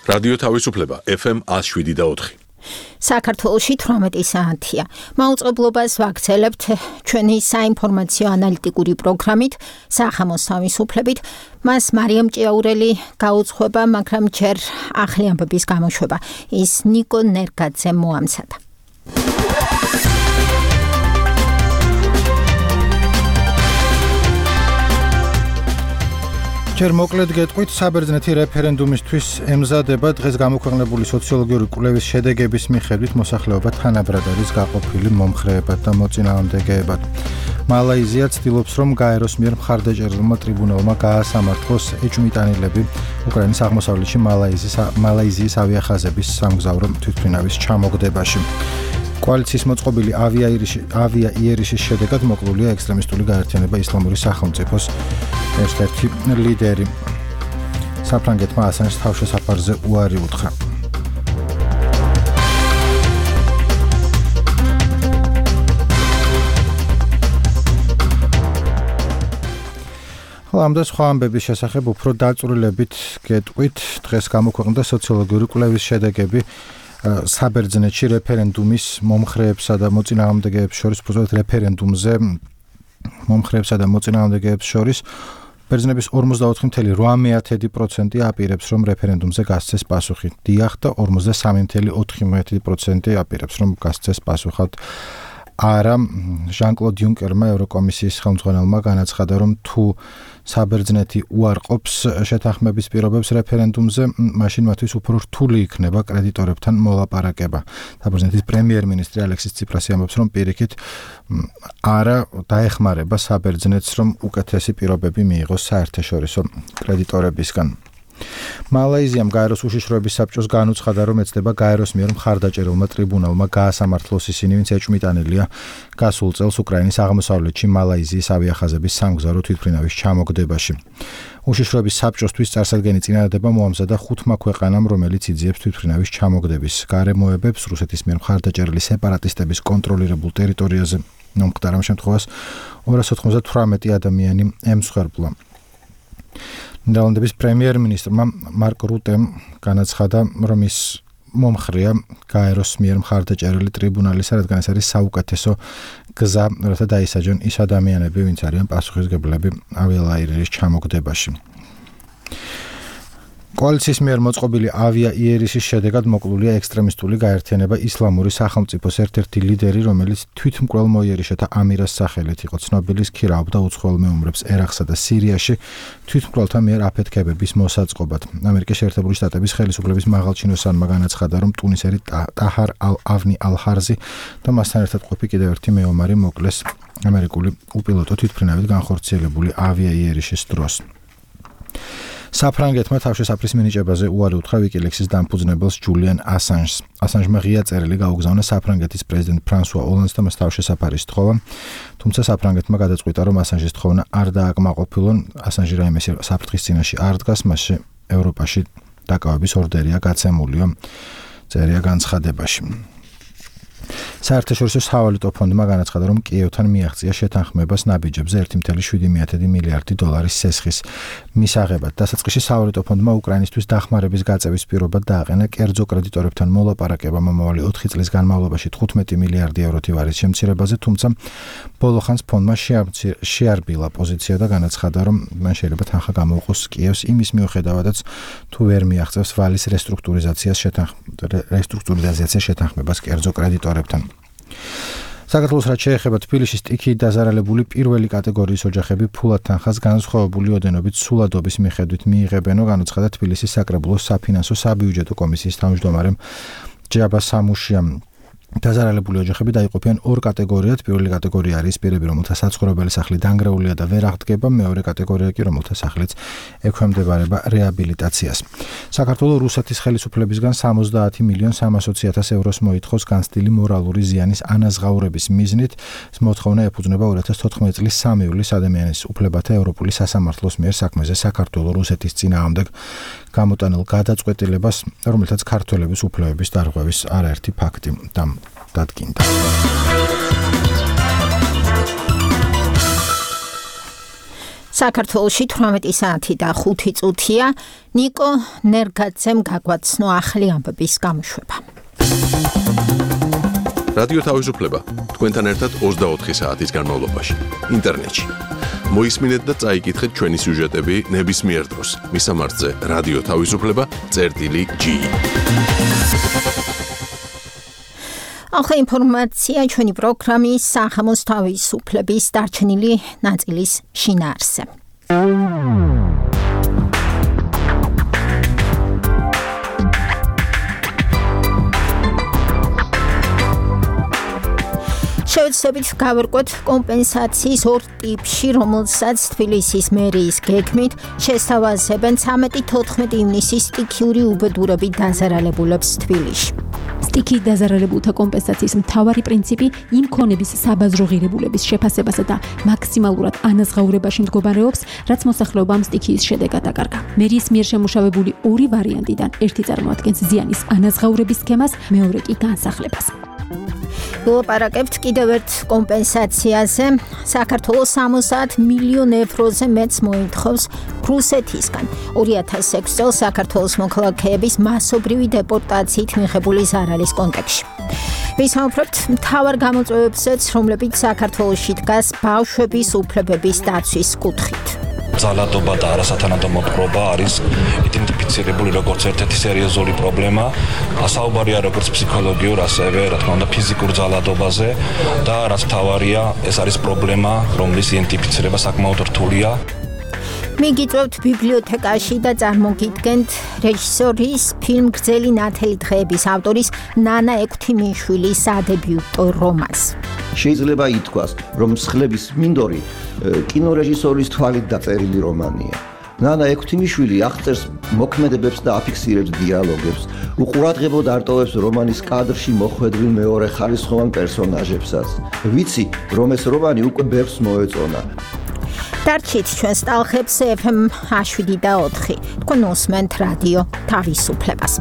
რადიო თავისუფლება FM 107.4. საქართველოში 18 საათია. მაუწყებლობას ვაგრძელებთ ჩვენი საინფორმაციო ანალიტიკური პროგრამით, სახამოს თავისუფლებით. მას მარიამ ჭიაურელი გაუძღვება, მაგრამ ჯერ ახალი ამბების გამოშვება. ის ნიკო ნერგაძემ მოამზადა. ჯერ მოკლედ გეტყვით, საბერძნეთი რეფერენდუმისთვის ემზადება. დღეს გამოქვეყნებული სოციოლოგიური კვლევის შედეგების მიხედვით მოსახლეობა თანაბრად არის გაყოფილი მომხრეებად და მოწინააღმდეგეებად. მალაიზია ცდილობს, რომ გაეროს მიერ მხარდაჭერილმა ტრიბუნალმა გაასამართლოს ეჭვმიტანილები უკრაინის აღმოსავლეთში მალაიზიის ავიახაზების სამგზავრო თვითმფრინავის ჩამოგდებაში. კოალიციის მოწყობილი ავიაიერიშის შედეგად მოკლულია ექსტრემისტული გაერთიანება ისლამური სახელმწიფოს ერთ-ერთი ლიდერი. საფრანგეთმა ასანჟს თავშესაფარზე უარი უთხრა. ამ და სხვა ამბების შესახებ უფრო დაწვრილებით გეტყვით. დღეს გამოქვეყნდა სოციოლოგიური კვლევის შედეგები საბერძნეთში რეფერენდუმის მომხრეებსა და მოწინააღმდეგეებს შორის, უბრალოდ რეფერენდუმზე მომხრეებსა და მოწინააღმდეგეებს შორის ბერძნების 44.8% აპირებს, რომ რეფერენდუმზე გასცეს პასუხი დიახ და 43.4% აპირებს, რომ გასცეს პასუხად არა. ჟან-კლოდ იუნკერმა ევროკომისიის ხელმძღვანელმა განაცხადა, რომ თუ საბერძნეთი უარყოფს შეთანხმების პირობებს რეფერენდუმზე, მაშინ მათთვის უფრო რთული იქნება კრედიტორებთან მოლაპარაკება. საბერძნეთის პრემიერ-მინისტრი ალექსის ციპრასი ამბობს, რომ პირიქით არა დაეხმარება საბერძნეთს, რომ უკეთესი პირობები მიიღოს საერთაშორისო კრედიტორებისგან. მალაიზიამ გაეროს უშიშროების საბჭოს განუცხადა, რომ ეცდება გაეროს მიერ მხარდაჭერილმა ტრიბუნალმა გაასამართლოს ისინი, ვინც ეჭვმიტანილია გასულ წელს უკრაინის აღმოსავლეთში მალაიზიის ავიახაზების სამგზავრო თვითმფრინავის ჩამოგდებაში. უშიშროების საბჭოსთვის წარსადგენი წინადადება მოამზადა 5 ქვეყანამ, რომელიც იძიებს თვითმფრინავის ჩამოგდების გარემოებებს რუსეთის მიერ მხარდაჭერილი სეპარატისტების კონტროლირებულ ტერიტორიაზე. მომხდარ ამ შემთხვევას 298 ადამიანი ემსხვერპლა. ნიდერლანდების პრემიერ-მინისტრმა მარკ რუტემ განაცხადა, რომ ის მომხრეა გაეროს მიერ მხარდაჭერილი ტრიბუნალისა, რადგან ეს არის საუკეთესო გზა, რათა დაისაჯონ ის ადამიანები, ვინც არიან პასუხისმგებლები ავიაიერიშის ჩამოგდებაში. კოალიციის მიერ მოწყობილი ავიაიერიშის შედეგად მოკლულია ექსტრემისტული გაერთიანება ისლამური სახელმწიფოს ერთ-ერთი ლიდერი, რომელიც თვითმკვლელ მოიერიშეთა ამირას სახელით იყო ცნობილი, ქირაობდა უცხოელ მეომრებს ერაყსა და სირიაში თვითმკვლელთა მიერ აფეთქებების მოსაწყობად. ამერიკის შეერთებული შტატების ხელისუფლების მაღალჩინოსანმა განაცხადა, რომ ტუნისელი ტაჰარ ალ-ავნი ალ-ჰარზი და მასთან ერთად ყოფი კიდევ ერთი მეომარი მოკლეს ამერიკული უპილოტო თვითმფრინავით განხორციელებული ავიაიერიშის დროს. საფრანგეთმა თავშესაფრის მინიჭებაზე უარი უთხრა ვიკილექსის დამფუძნებელს ჯულიან ასანჟს. ასანჟმა ღია წერილი გაუგზავნა საფრანგეთის პრეზიდენტ ფრანსუა ოლანდს და მას თავშესაფარის თხოვა, თუმცა საფრანგეთმა გადაწყვიტა, რომ ასანჟის თხოვნა არ დააკმაყოფილონ. ასანჟი რაიმე საფრთხის წინაშე არ დგას, მასში ევროპაში დაკავების ორდერია გაცემულიო, წერია განცხადებაში. საერთაშორისო სავალუტო ფონდმა განაცხადა, რომ კიევთან მიაღწია შეთანხმებას ნაბიჯებზე 1.7 მილიარდი დოლარის სესხის მისაღებად. დასაწყისში სავალუტო ფონდმა უკრაინისთვის დახმარების გაწევის პირობად დააყენა კერძო კრედიტორებთან მოლაპარაკება მომავალი 4 წლის განმავლობაში 15 მილიარდი ევროთი ვარის შემცირებაზე, თუმცა ბოლო ხანს ფონდმა შეარბილა პოზიცია და განაცხადა, რომ მან შეიძლება თანხა გამოუყოს კიევს იმის მიუხედავადაც, თუ ვერ მიაღწევს ვალის რესტრუქტურიზაციას შეთანხმებას კერძო კრედიტორებთან. საქართველოს რაც შეეხება თბილისის სტიქიით დაზარალებული პირველი კატეგორიის ოჯახები ფულად თანხას განსხვავებული ოდენობით სულადობის მიხედვით მიიღებენო, განაცხადა თბილისის საკრებულოს საფინანსო საბიუჯეტო კომისიის თავმჯდომარემ ჯაბა სამუშიამ. დაზარალებული ოჯახები დაიყოფიან ორ კატეგორიად. პირველი კატეგორია არის პირები, რომელთა საცხოვრებელი სახლი დანგრეულია და ვერ აღდგება, მეორე კატეგორია კი, რომელთა სახლიც ექვემდებარება რეაბილიტაციას. საქართველოს რუსეთის ხელისუფლებისგან 70.300.000 ევროს მოითხოვს განცდილი მორალური ზიანის ანაზღაურების მიზნით. მოთხოვნა ეფუძნება 2014 წლის 3 ივლისს ადამიანის უფლებათა ევროპული სასამართლოს მიერ საქმეზე საქართველოს რუსეთის წინააღმდეგ გამოტანილ გადაწყვეტილებას, რომელთაც ქართველების უფლებების დარღვევის არაერთი ფაქტი დადგინდა. საქართველოში 18 საათი და 5 წუთია. ნიკო ნერგაძემ გაგვაცნო ახლი ამბების გამოშვება. რადიო თავისუფლება თქვენთან ერთად 24 საათის განმავლობაში ინტერნეტში. მოისმინეთ და წაიკითხეთ ჩვენი სიუჟეტები ნებისმიერ დროს. მისამართზე რადიო თავისუფლება.ge. ახლა ინფორმაცია ჩვენი პროგრამის სახამოს თავისუფლების დარჩენილი ნაწილის შინაარსზე. შევეცდებით გავერკვოთ კომპენსაციის ორ ტიპში, რომელსაც თბილისის მერიის გეგმით შესთავაზებენ 13-14 ივნისის სტიქიური უბედურებით დაზარალებულებს თბილისში. სტიქიით დაზარალებულთა კომპენსაციის მთავარი პრინციპი იმ ქონების საბაზრო ღირებულების შეფასებასა და მაქსიმალურად ანაზღაურებაში მდგომარეობს, რაც მოსახლეობამ სტიქიის შედეგად აკარგა. მერიის მიერ შემუშავებული ორი ვარიანტიდან ერთი წარმოადგენს ზიანის ანაზღაურების სქემას, მეორე კი განსახლებას. ვილაპარაკებთ კიდევ ერთ კომპენსაციაზე. საქართველოს 60 მილიონ ევროზე მეც მოითხოვს რუსეთისგან. 2006 წელს საქართველოს მოქალაქეების მასობრივი დეპორტაციით მიღებული ზარალის კონტექსტში. ვისაუბრებთ მთავარ გამოწვევებზეც, რომლებიც საქართველოში დგას ბავშვების უფლებების დაცვის კუთხით. ძალადობა და არასათანადო მოპყრობა არის იდენტიფიცირებული როგორც ერთ-ერთი სერიოზული პრობლემა. საუბარია როგორც ფსიქოლოგიურ, ასევე რა თქმა უნდა ფიზიკურ ძალადობაზე და რაც მთავარია, ეს არის პრობლემა, რომლის იდენტიფიცირება საკმაოდ რთულია. მიგიწევთ ბიბლიოთეკაში და წარმოგიდგენთ რეჟისორის ფილმ გრძელი ნათელი დღეების ავტორის ნანა ექვთიმიშვილის სადებიუტო რომანს. შეიძლება ითქვას, რომ მსხლების მინდორი კინორეჟისორის თვალით დაწერილი რომანია. ნანა ექვთიმიშვილი აღწერს მოქმედებებს და აფიქსირებს დიალოგებს, უყურადღებოდ არტოვებს რომანის კადრში მოხვედრილ მეორე ხარისხოვან პერსონაჟებსაც. ვიცი, რომ ეს რომანი უკვე ბევრს მოეწონა. დარჩით ჩვენს ტალღებს FM 7/4. თქვენ უსმენთ რადიო თავისუფლებას.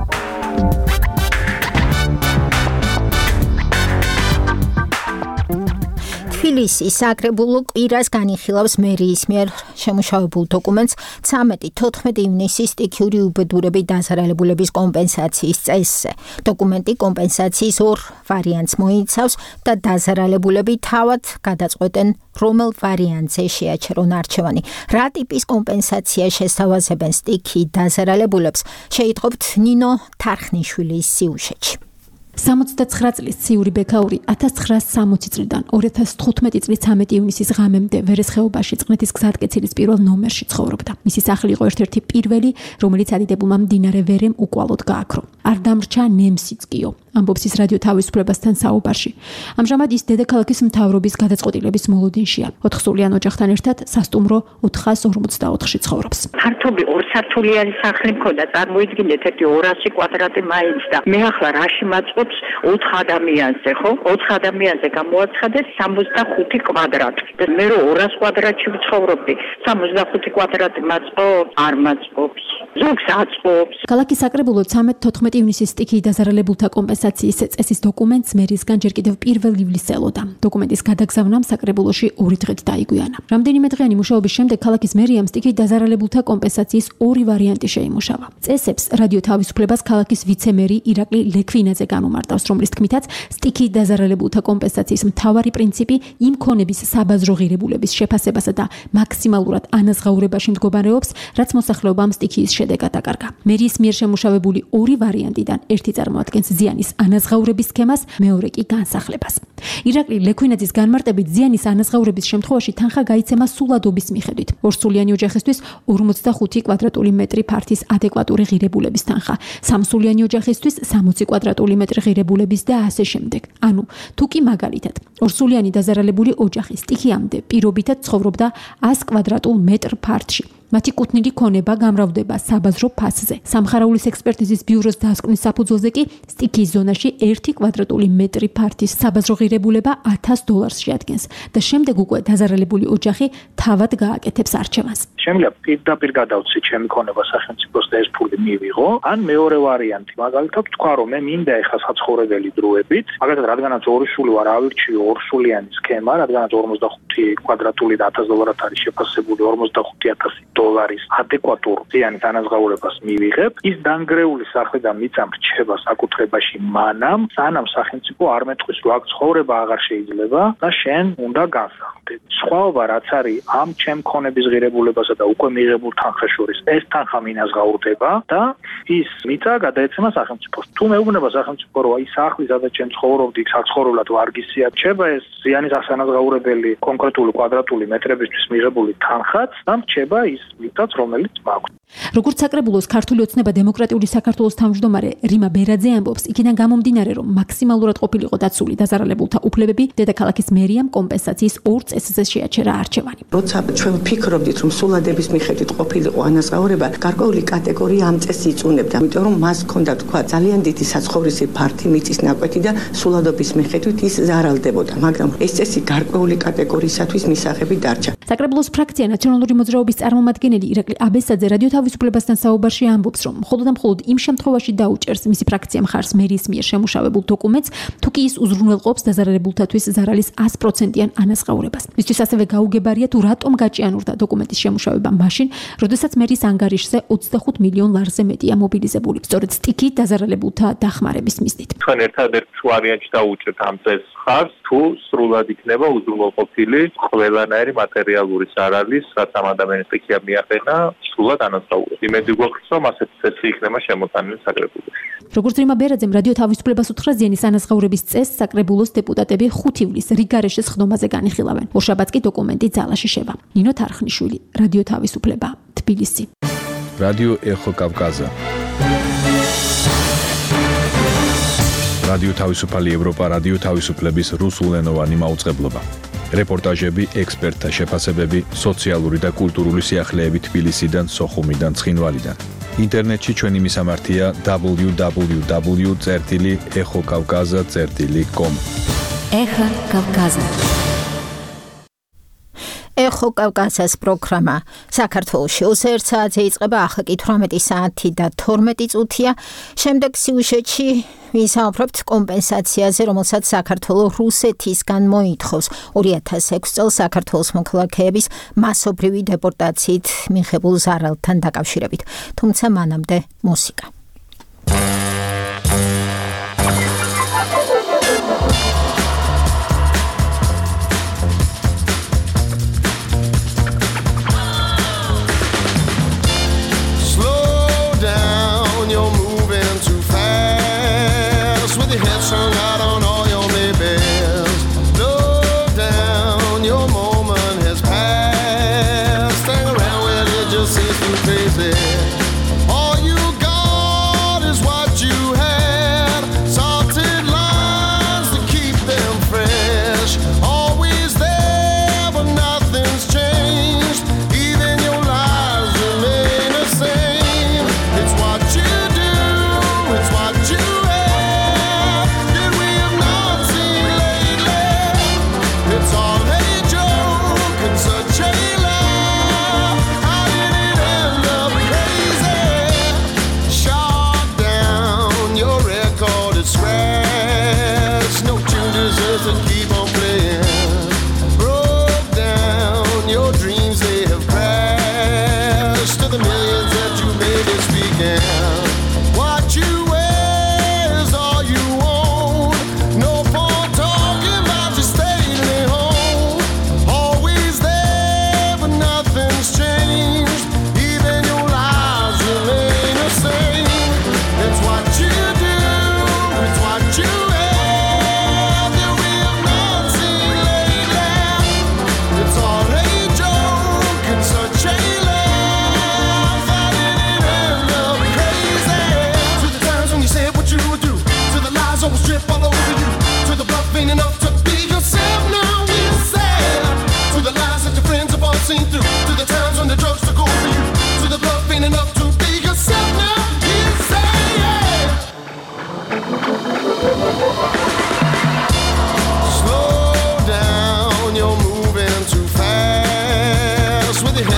თბილისის საკრებულო კვირას განიხილავს მერიის მიერ შემუშავებულ დოკუმენტს 13-14 ივნისის სტიქიური უბედურებით დაზარალებულების კომპენსაციის წესზე. დოკუმენტი კომპენსაციის ორ ვარიანტს მოიცავს და დაზარალებულები თავად გადაწყვეტენ, რომელ ვარიანტზე შეაჩერონ არჩევანი. რა ტიპის კომპენსაცია შესთავაზებენ სტიქიით დაზარალებულებს, შეიტყობთ ნინო თარხნიშვილის სიუჟეტში. 69 წლის ციური ბექაური 1960 წლიდან 2015 წლის 13 ივნისის ღამემდე ვერესხეობაში წყნეთის გზატკეცილის პირველ ნომერში ცხოვრობდა. მისი სახლი იყო ერთ-ერთი პირველი, რომელიც ადიდებულმა მდინარე ვერემ უკვალოდ გააქრო. არ დამრჩა ნემსიწკიო, ამბობს ის რადიო თავისუფლებასთან საუბარში. ამჟამად ის დედაქალაქის მთავრობის გადაწყვეტილების მოლოდინშია. 4 სულიან ოჯახთან ერთად სასტუმრო 444-ში ცხოვრობს. ფართობი ორსართულიანი სახლი მქონდა, წარმოიდგინეთ ერთი 200 კვადრატი მაინც და მე ახლა რაში მაწყობს 4 ადამიანზე, ხო? 4 ადამიანზე გამოაცხადეთ 65 კვადრატი. და მე რო 200 კვადრატში ვცხოვრობდი, 65 კვადრატი მაწყობს? არ მაწყობს. ზოგს აწყობს. ქალაქის საკრებულო 13-14 ივნისის სტიქიით დაზარალებულთა კომპენსაციის წესის დოკუმენტს მერისგან ჯერ კიდევ 1 ივლისს ელოდა. დოკუმენტის გადაგზავნამ საკრებულოში 2 დღით დაიგვიანა. რამდენიმე დღიანი მუშაობის შემდეგ ქალაქის მერიამ სტიქიით დაზარალებულთა კომპენსაციის ორი ვარიანტი შეიმუშავა. წესებს რადიო თავისუფლებას ქალაქის ვიცემერი ირაკლი ლექვინაძე განუმარტავს, რომლის თქმითაც სტიქიით დაზარალებულთა კომპენსაციის მთავარი პრინციპი იმ ქონების საბაზრო ღირებულების შეფასებასა და მაქსიმალურად ანაზღაურებაში მდგომარეობს, რაც მოსახლეობამ სტიქიის შედეგად აკარგა. მერიის მიერ შემუშავებული ორი ვარიანტიდან ერთი წარმოადგენს ზიანის ანაზღაურების სქემას, მეორე კი განსახლებას. ირაკლი ლექვინაძის განმარტებით ზიანის ანაზღაურების შემთხვევაში თანხა გაიცემა სულადობის მიხედვით. ორსულიანი ოჯახისთვის 45 კვადრატული მეტრი ფართის ადეკვატური ღირებულების თანხა, სამსულიანი ოჯახისთვის 60 კვადრატული მეტრი ღირებულების და ასე შემდეგ. ანუ თუ კი მაგალითად ორსულიანი დაზარალებული ოჯახი სტიქიამდე პირობითად ცხოვრობდა 100 კვადრატულ მეტრ ფართში, მათი კუთვნილი ქონება გამრავლდება საბაზრო ფასზე. სამხარაულის ექსპერტიზის ბიუროს დასკვნის საფუძველზე კი სტიქიის ზონაში 1 კვადრატული მეტრი ფართის საბაზრო ღირებულება $1000 შეადგენს და შემდეგ უკვე დაზარალებული ოჯახი თავად გააკეთებს არჩევანს. Შემიძლია პირდაპირ გადავცი ჩემი ქონება სახელმწიფოს და ეს ფული მივიღო, ან მეორე ვარიანტი, მაგალითად თქვა რომ მე მინდა ეხლა საცხოვრებელი დროებით, მაგალითად რადგანაც ორი სული ვარ ავირჩიო ორსულიანი სქემა, რადგანაც 45 კვადრატული და $1000 არის შეფასებული $45,000 ადეკვატურ ზიანის ანაზღაურებას მივიღებ, ის დანგრეული სახლი და მიწა მრჩება საკუთრებაში მანამ, სანამ სახელმწიფო არ მეტყვის რომ აქ ცხოვრება აღარ შეიძლება და შენ უნდა განსახლდე. სხვაობა რაც არის ამ ჩემ ქონების ღირებულებასა და უკვე მიღებულ თანხას შორის, ეს თანხა მინაზღაურდება და ის მიწა გადაეცემა სახელმწიფოს. თუ მეუბნება სახელმწიფო რომ აი სახლი სადაც ჩემ ცხოვრობდი, საცხოვრებლად ვარგისია, რჩება ეს ზიანის ასანაზღაურებელი კონკრეტული კვადრატული მეტრებისთვის მიღებული თანხაც და რჩება ის მიწაც რომელიც მაქვს. როგორც საკრებულოს ქართული ოცნება დემოკრატიული საქართველოს თავმჯდომარე ρίმა ბერაძე ამბობს, იქიდან გამომდინარე რომ მაქსიმალურად ყოფილიყო დაცული დაზარალებულთა უფლებები, დედაქალაქის მერიამ კომპენსაციის 2 წესზე შეაჩერა არჩევანი. როცა ჩვენ ვფიქრობდით რომ სულადების მიხედვით ყოფილიყო ანაზღაურება, გარკვეული კატეგორია ამ წესს იწუნებდა, იმიტომ რომ მას ჰქონდა თქვა ძალიან დიდი საცხოვრისი ფართი, მიწის ნაკვეთი და სულადობის მიხედვით ის ზარალდებოდა, მაგრამ ეს წესი გარკვეული კატეგორიისათვის მისაღები დარჩა. საკრებულოს ფრაქცია ნაციონალური მოძრაობის წარმომადგენელი ირაკლი აბესაძე რადიო თავისუფლებასთან საუბარში ამბობს, რომ მხოლოდ იმ შემთხვევაში დაუჭერს მისი ფრაქცია მხარს მერის მიერ შემუშავებულ დოკუმენტს, თუ კი ის უზრუნველყოფს დაზარალებულთათვის ზარალის 100%-იან ანაზღაურებას. მისთვის ასევე გაუგებარია თუ რატომ გაჭიანურდა დოკუმენტის შემუშავება მაშინ, როდესაც მერის ანგარიშზე $25 მილიონ მეტია მობილიზებული. სწორედ სტიქით დაზარალებულთა დახმარების მიზნით. ჩვენ ერთადერთ ვარიანტში დაუჭერთ ამ წესს ხარს, თუ სრულად იქნება უზრუნველყოფილი ყველანაირი მატერიალური ზარალის, რაც ამ ადამიანის სტიქია მიაყენა, სრულად ანაზღაურება. იმედი გვაქვს, რომ ასეთი წესი იქნება შემოტანილი საკრებულოში. როგორც ρίმა ბერაძემ რადიო თავისუფლებას უთხრა, ზიანის ანაზღაურების წესს საკრებულოს დეპუტატები 5 ივლისს რიგარეშეს ხდომაზე განიხილავენ. ორშაბათს კი დოკუმენტი ძალაში შევა. ნინო თარხნიშვილი, რადიო თავისუფლება, თბილისი. რადიო ეხო კავკაზა. რადიო თავისუფალი ევროპა, რადიო თავისუფლების რუსულენოვანი მაუწყებლობა. რეპორტაჟები, ექსპერტთა შეფასებები, სოციალური და კულტურული სიახლეები თბილისიდან, სოხუმიდან, ცხინვალიდან. ინტერნეტში ჩვენი მისამართია www.exokavkaza.com. ეხა კავკაზა. ეხო კავკაზას პროგრამა საქართველოში 21 საათზე იწყება, ახლა კი 18 საათი და 12 წუთია. შემდეგ სიუჟეტში ვისაუბრებთ კომპენსაციაზე, რომელსაც საქართველოს რუსეთისგან მოითხოვს 2006 წელს საქართველოს მოქალაქეების მასობრივი დეპორტაციით მიღებულ ზარალთან დაკავშირებით. თუმცა მანამდე მუსიკა. All you got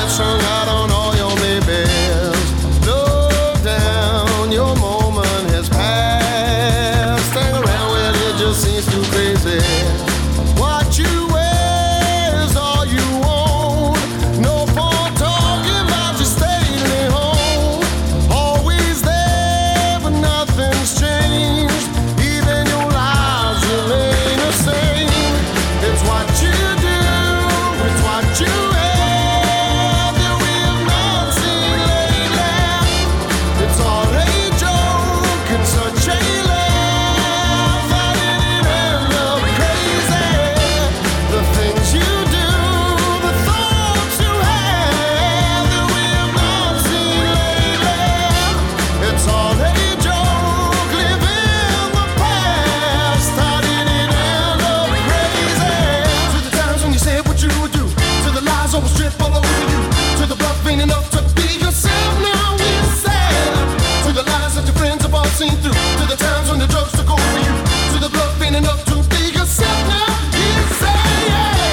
strung out on all your babies. Slow down, your moment has passed. Hang around, well, it just seems too crazy. What you wear is all you own. No point talking about you staying at home. Always there, but nothing's changed. Even your lives remain the same. It's what you do, it's what you have that we have not seen lately. It's all a joke, it's such a laugh. How did it end up crazy? The things you do, the thoughts you have that we have not seen lately. It's all a joke, live in the past. How did it end up crazy? To the times when you said what you would do, to the lies always strip all over you, to the bluff ain't enough to be yourself. Now we sad. To the lies that your friends have all seen through, to the times when the drugs took over you, to the bluff ain't enough to be yourself. Now we sad.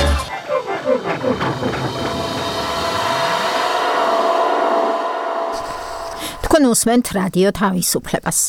თქვენ უსმენთ რადიო თავისუფლებას.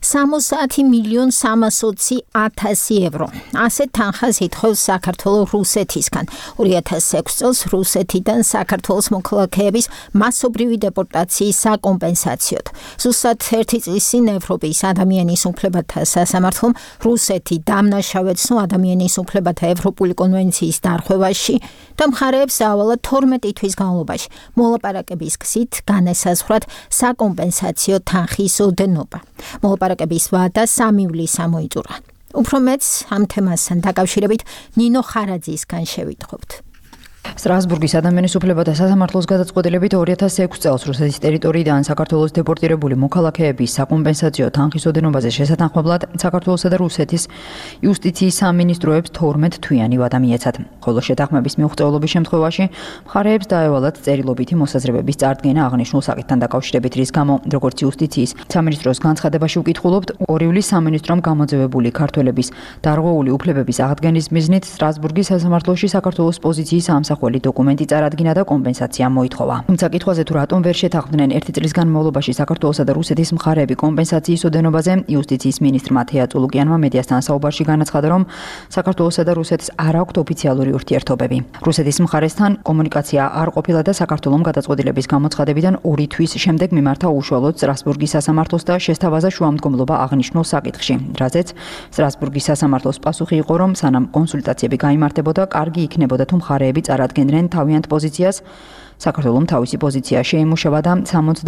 60,320,000 ევრო. ასეთ თანხას ითხოვს საქართველოს რუსეთისგან. 2006 წელს რუსეთიდან საქართველოს მოქალაქეების მასობრივი დეპორტაციის საკომპენსაციოდ. ზუსტად 1 წლის წინ ევროპის ადამიანის უფლებათა სასამართლომ რუსეთი დამნაშავედ ცნო ადამიანის უფლებათა ევროპული კონვენციის დარღვევაში და მხარეებს დაავალა 12 თვის განმავლობაში მოლაპარაკების გზით განესაზღვრათ საკომპენსაციო თანხის ოდენობა. მოლაპარაკების ვადა 3 ივლისს ამოიწურა. უფრო მეც ამ თემასთან დაკავშირებით ნინო ხარაძისგან შევიტყობთ. სტრასბურგის ადამიანის უფლებათა სასამართლოს გადაწყვეტილებით 2006 წელს რუსეთის ტერიტორიიდან საქართველოს დეპორტირებული მოქალაქეების საკომპენსაციო თანხის ოდენობაზე შესათანხმებლად საქართველოსა და რუსეთის იუსტიციის სამინისტროებს 12 თვიანი ვადა მიეცათ. ხოლო შეთანხმების მიუღწევლობის შემთხვევაში მხარეებს დაევალათ წერილობითი მოსაზრებების წარდგენა აღნიშნულ საკითხთან დაკავშირებით, რის გამო, როგორც იუსტიციის სამინისტროს განცხადებაში ვკითხულობთ, 2 ივლისს სამინისტრომ გამოძევებული ქართველების დარღვეული უფლებების აღდგენის მიზნით სტრასბურგის სასამართლოში საქართველოს პოზიციის ამსახველი დოკუმენტი წარადგინა და კომპენსაცია მოითხოვა. თუმცა კითხვაზე თუ რატომ ვერ შეთანხმდნენ 1 წლის განმავლობაში საქართველოსა და რუსეთის მხარეები კომპენსაციის ოდენობაზე, იუსტიციის მინისტრმა თეა წულუკიანმა მედიასთან საუბარში განაცხადა, რომ საქართველოსა და რუსეთს არ აქვთ ოფიციალური ურთიერთობები. რუსეთის მხარესთან კომუნიკაცია არ ყოფილა და საქართველოს გადაწყვეტილების გამოცხადებიდან 2 თვის შემდეგ მიმართა უშუალოდ სტრასბურგის სასამართლოს და შესთავაზა შუამდგომლობა აღნიშნულ საკითხში, რაზეც სტრასბურგის სასამართლოს პასუხი იყო, რომ სანამ კონსულტაციები გაიმართებოდა, კარგი იქნებოდა თუ მხარეები წარადგენდნენ თავიანთ პოზიციას. საქართველომ თავისი პოზიცია შეიმუშავა და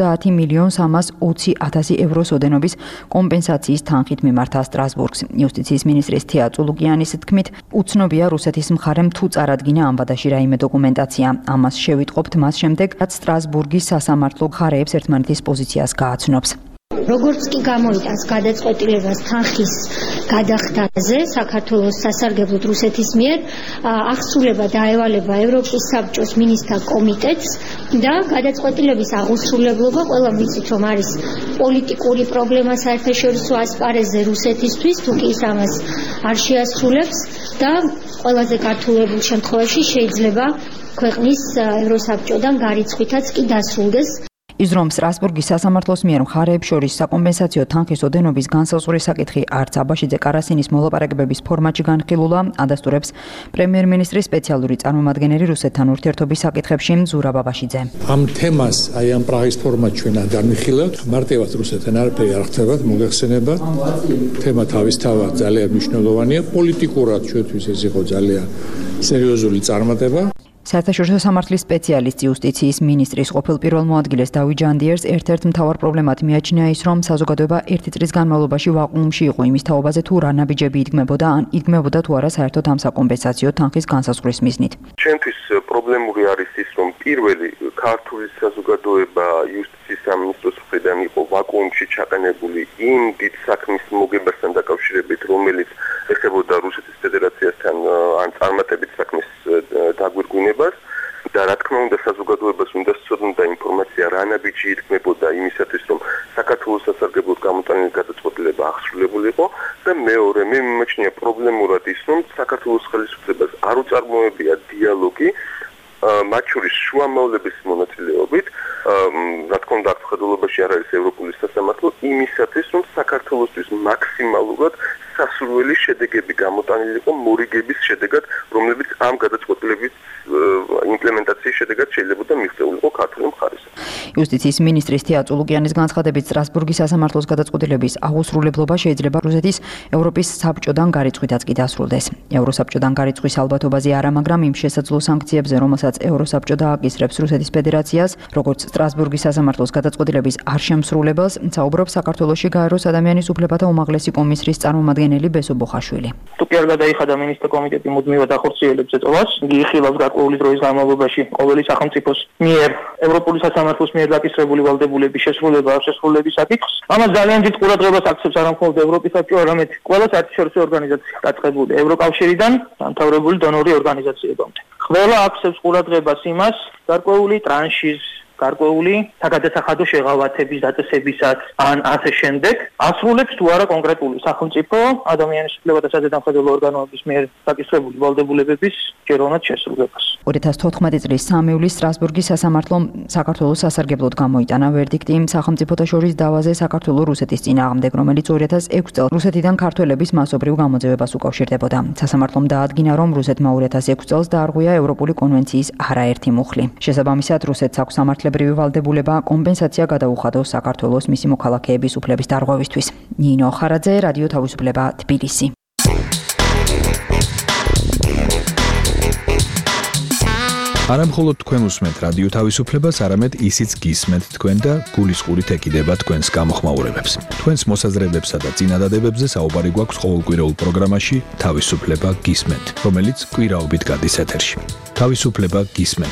70,320,000 ევროს ოდენობის კომპენსაციის თანხით მიმართა სტრასბურგს. იუსტიციის მინისტრის თეა წულუკიანის თქმით, უცნობია რუსეთის მხარემ თუ წარადგინა ამ ვადაში რაიმე დოკუმენტაცია. ამას შევიტყობთ მას შემდეგ, რაც სტრასბურგის სასამართლო მხარეებს ერთმანეთის პოზიციას გააცნობს. როგორც კი გამოიტანს გადაწყვეტილებას თანხის გადახდაზე საქართველოს სასარგებლოდ რუსეთის მიერ, აღსრულება დაევალება ევროპის საბჭოს მინისტრთა კომიტეტს და გადაწყვეტილების აღუსრულებლობა ყველა ვიცით, რომ არის პოლიტიკური პრობლემა საერთაშორისო ასპარეზზე რუსეთისთვის, თუ კი ის ამას არ შეასრულებს და ყველაზე გართულებულ შემთხვევაში შეიძლება ქვეყნის ევროსაბჭოდან გარიცხვითაც კი დასრულდეს. ის რომ სტრასბურგის სასამართლოს მიერ მხარეებს შორის საკომპენსაციო თანხის ოდენობის განსაზღვრის საკითხი არც აბაშიძე კარასინის მოლაპარაკებების ფორმატში განხილულა, ადასტურებს პრემიერ-მინისტრის სპეციალური წარმომადგენელი რუსეთთან ურთიერთობის საკითხებში ზურაბ აბაშიძე. ამ თემას, ამ პრაღის ფორმატში ჩვენ განვიხილავთ, მარტივად რუსეთთან არაფერი არ ხდებათ, მოგეხსენებათ. თემა თავისთავად ძალიან მნიშვნელოვანია, პოლიტიკურად ჩვენთვის ეს იყო ძალიან სერიოზული წარმატება. საერთაშორისო სამართლის სპეციალისტი იუსტიციის მინისტრის ყოფილ პირველ მოადგილეს დავით ჯანდიერს ერთ-ერთ მთავარ პრობლემად მიაჩნია ის, რომ საზოგადოება 1 წლის განმავლობაში ვაკუუმში იყო იმის თაობაზე, თუ რა ნაბიჯები იდგმებოდა, ან იდგმებოდა თუ არა საერთოდ ამ საკომპენსაციო თანხის განსაზღვრის მიზნით. ჩვენთვის პრობლემური არის ის, რომ პირველი ქართული საზოგადოება იუსტიციის სამინისტროს მხრიდან იყო ვაკუუმში ჩაყენებული იმ დიდ საქმის მოგებასთან დაკავშირებით, რომელიც ეხებოდა რუსეთის ფედერაციასთან ან წარმატებით საქმის დაგვირგვინებას და რა თქმა უნდა საზოგადოებას უნდა სწორნდა ინფორმაცია რა ნაბიჯი იდგმებოდა იმისათვის რომ საქართველოს სასარგებლოდ გამოტანილი გადაწყვეტილება აღსრულებულიყო და მეორე მე მიმაჩნია პრობლემურად ის რომ საქართველოს ხელისუფლებას არ უწარმოებია დიალოგი მათ შორის შუამავლების მონაწილეობით, რა თქმა უნდა, ხედულობაში არ არის ევროპული სასამართლო იმისათვის, რომ საქართველოსთვის მაქსიმალურად სასურველი შედეგები გამოტანილიყო მორიგების შედეგად, რომლებიც ამ გადაწყვეტილების იმპლემენტაციის შედეგად შეიძლება მიღწეულიყო ქართული მხარეს. იუსტიციის მინისტრის თეა წულუკიანის განცხადებით, სტრასბურგის სასამართლოს გადაწყვეტილების აუსრულებლობა შეიძლება რუსეთის ევროპის საბჭოდან გარიცხვითაც კი დასრულდეს. ევროსაბჭოდან გარიცხვის ალბათობაზე არა, მაგრამ იმ შესაძლო სანქციებზე, რომელსაც ევროსაბჭო დააკისრებს რუსეთის ფედერაციას, როგორც სტრასბურგის სასამართლოს გადაწყვეტილების არ შემსრულებელს, საუბრობს საქართველოში გაეროს ადამიანის უფლებათა უმაღლესი კომისრის წარმომადგენელი ბესო ბოხაშვილი. თუ კი არ გადაიხადა მინისტრთა კომიტეტი მუდმივად ახორციელებს ეწევას, იხილავს გარკვეული დროის განმავლობაში ყოველი სახელმწიფოს მიერ ევროპული სასამართლოს მიერ დაკისრებული ვალდებულების შესრულება არ შესრულების საკითხს. ამას ძალიან დიდ ყურადღებას აქცევს არა მხოლოდ ევროპის საბჭო, არამედ ყველა საერთაშორისო ორგანიზაცია, დაწყებული ევროკავშირიდან დამთავრებული დონორი ორგანიზაციებამდე. ყველა აქცევს ყურადღებას იმას, გარკვეული ტრანშის გარკვეული საგადასახადო შეღავათების დაწესებისას ან ასე შემდეგ ასრულებს თუ არა კონკრეტული სახელმწიფო ადამიანის უფლებათა საზედამხედველო ორგანოების მიერ დაკისრებული ვალდებულებების ჯეროვნად შესრულებას. 2014 წლის 3 ივლისს სტრასბურგის სასამართლომ საქართველოს სასარგებლოდ გამოიტანა ვერდიქტი სახელმწიფოთა შორის დავაზე საქართველო-რუსეთის წინააღმდეგ, რომელიც 2006 წელს რუსეთიდან ქართველების მასობრივ გამოძევებას უკავშირდებოდა. სასამართლომ დაადგინა, რომ რუსეთმა 2006 წელს დაარღვია ევროპული კონვენციის არაერთი მუხლი. შესაბამისად, რუსეთს აქვს სამართლებრივი ვალდებულება კომპენსაცია გადაუხადოს საქართველოს მისი მოქალაქეების უფლების დარღვევისთვის. ნინო ხარაძე, რადიო თავისუფლება, თბილისი. არა მხოლოდ თქვენ უსმენთ რადიო თავისუფლებას, არამედ ისიც გისმენთ თქვენ და გულისყურით ეკიდება თქვენს გამოხმაურებებს. თქვენს მოსაზრებებსა და წინადადებებზე საუბარი გვაქვს ყოველკვირეულ პროგრამაში თავისუფლება გისმენთ, რომელიც კვირაობით გადის ეთერში. თავისუფლება გისმენთ.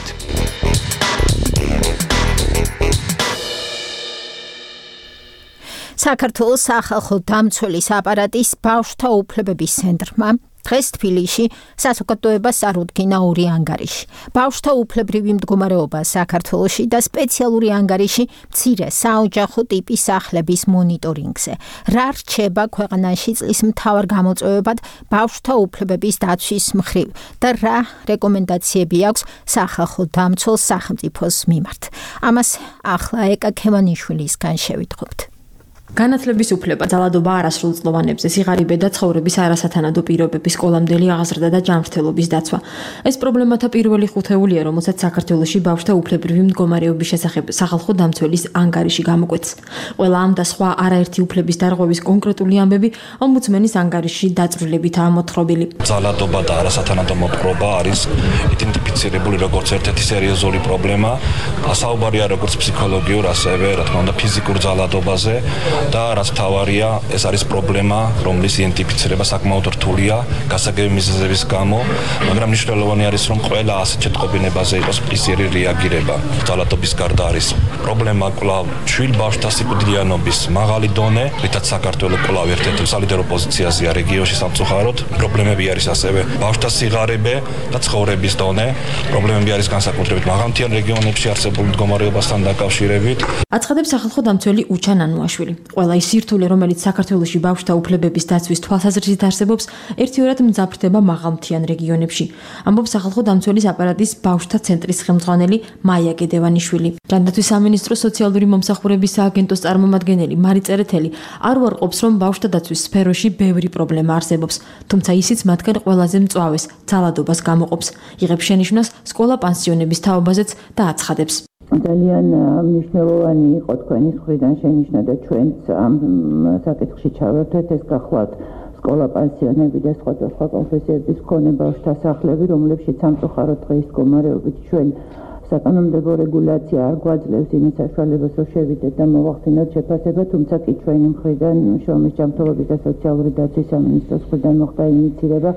საქართველოს სახალხო დამცველის აპარატის ბავშვთა უფლებების ცენტრმა დღეს თბილისში საზოგადოებას წარუდგინა 2 ანგარიში. ბავშვთა უფლებრივი მდგომარეობა საქართველოში და სპეციალური ანგარიში მცირე საოჯახო ტიპის სახლების მონიტორინგზე. რა რჩება ქვეყანაში წლის მთავარ გამოწვევებად ბავშვთა უფლებების დაცვის მხრივ და რა რეკომენდაციები აქვს სახალხო დამცველს სახელმწიფოს მიმართ. ამას ახლა ეკა ქემანიშვილისგან შევიტყობთ. განათლების უფლება, ძალადობა არასრულწლოვანებზე, სიღარიბე და ცხოვრების არასათანადო პირობების სკოლამდელი აღზრდა და ჯანმრთელობის დაცვა. ეს პრობლემათა პირველი ხუთეულია, რომელსაც საქართველოში ბავშვთა უფლებრივი მდგომარეობის შესახებ სახალხო დამცველის ანგარიში გამოკვეთს. ყველა ამ და სხვა არაერთი უფლების დარღვევის კონკრეტული ამბები ომბუდსმენის ანგარიში დაწვრილებითაა მოთხრობილი. ძალადობა და არასათანადო მოპყრობა არის იდენტიფიცირებული როგორც ერთ-ერთი სერიოზული პრობლემა. საუბარია როგორც ფსიქოლოგიურ, ასევე რა თქმა უნდა ფიზიკურ ძალადობაზე. და რაც თავარია, ეს არის პრობლემა, რომლის იდენტიფიცირება საკმაოდ რთულია გასაგები მიზეზების გამო, მაგრამ მნიშვნელოვანი არის, რომ ყველა ასეთ შეტყობინებაზე იყოს მყისიერი რეაგირება. ძალადობის გარდა არის პრობლემა კვლავ შვილ ბავშვთა სიკვდილიანობის მაღალი დონე, რითაც საქართველოს კვლავ ერთ-ერთ სოლიდარო პოზიციაზეა რეგიონში სამწუხაროდ. პრობლემები არის ასევე ბავშვთა სიღარიბე და ცხოვრების დონე. პრობლემები არის განსაკუთრებით მაღალმთიან რეგიონებში არსებული მდგომარეობასთან დაკავშირებით. აცხადებს სახალხო დამცველი უჩან ანუაშვილი. ყველა ის სირთულე, რომელიც საქართველოში ბავშვთა უფლებების დაცვის თვალსაზრისით არსებობს, ერთიორად მძაფრდება მაღალმთიან რეგიონებში. ამბობს სახალხო დამცველის აპარატის ბავშვთა ცენტრის ხელმძღვანელი მაია გედევანიშვილი. ჯანდაცვის სამინისტროს სოციალური მომსახურების სააგენტოს წარმომადგენელი მარი წერეთელი არ უარყოფს, რომ ბავშვთა დაცვის სფეროში ბევრი პრობლემა არსებობს, თუმცა ისიც მათგან ყველაზე მწვავეს ძალადობას გამოყოფს. იღებს შენიშვნას სკოლა-პანსიონების თაობაზეც და აცხადებს. ძალიან მნიშვნელოვანი იყო თქვენი მხრიდან შენიშვნა და ჩვენც ამ საკითხში ჩავერთვეთ, ეს გახლავთ სკოლა-პანსიონები და სხვადასხვა კონფესიების მქონე ბავშვთა სახლები, რომლებშიც სამწუხაროდ დღის მდგომარეობით ჩვენ საკანონმდებლო რეგულაცია არ გვაძლევს იმის საშუალებას, რომ შევიდეთ და მოვახდინოთ შეფასება, თუმცა კი ჩვენი მხრიდან შრომის ჯანმრთელობის და სოციალური დაცვის სამინისტროს მხრიდან მოხდა ინიციირება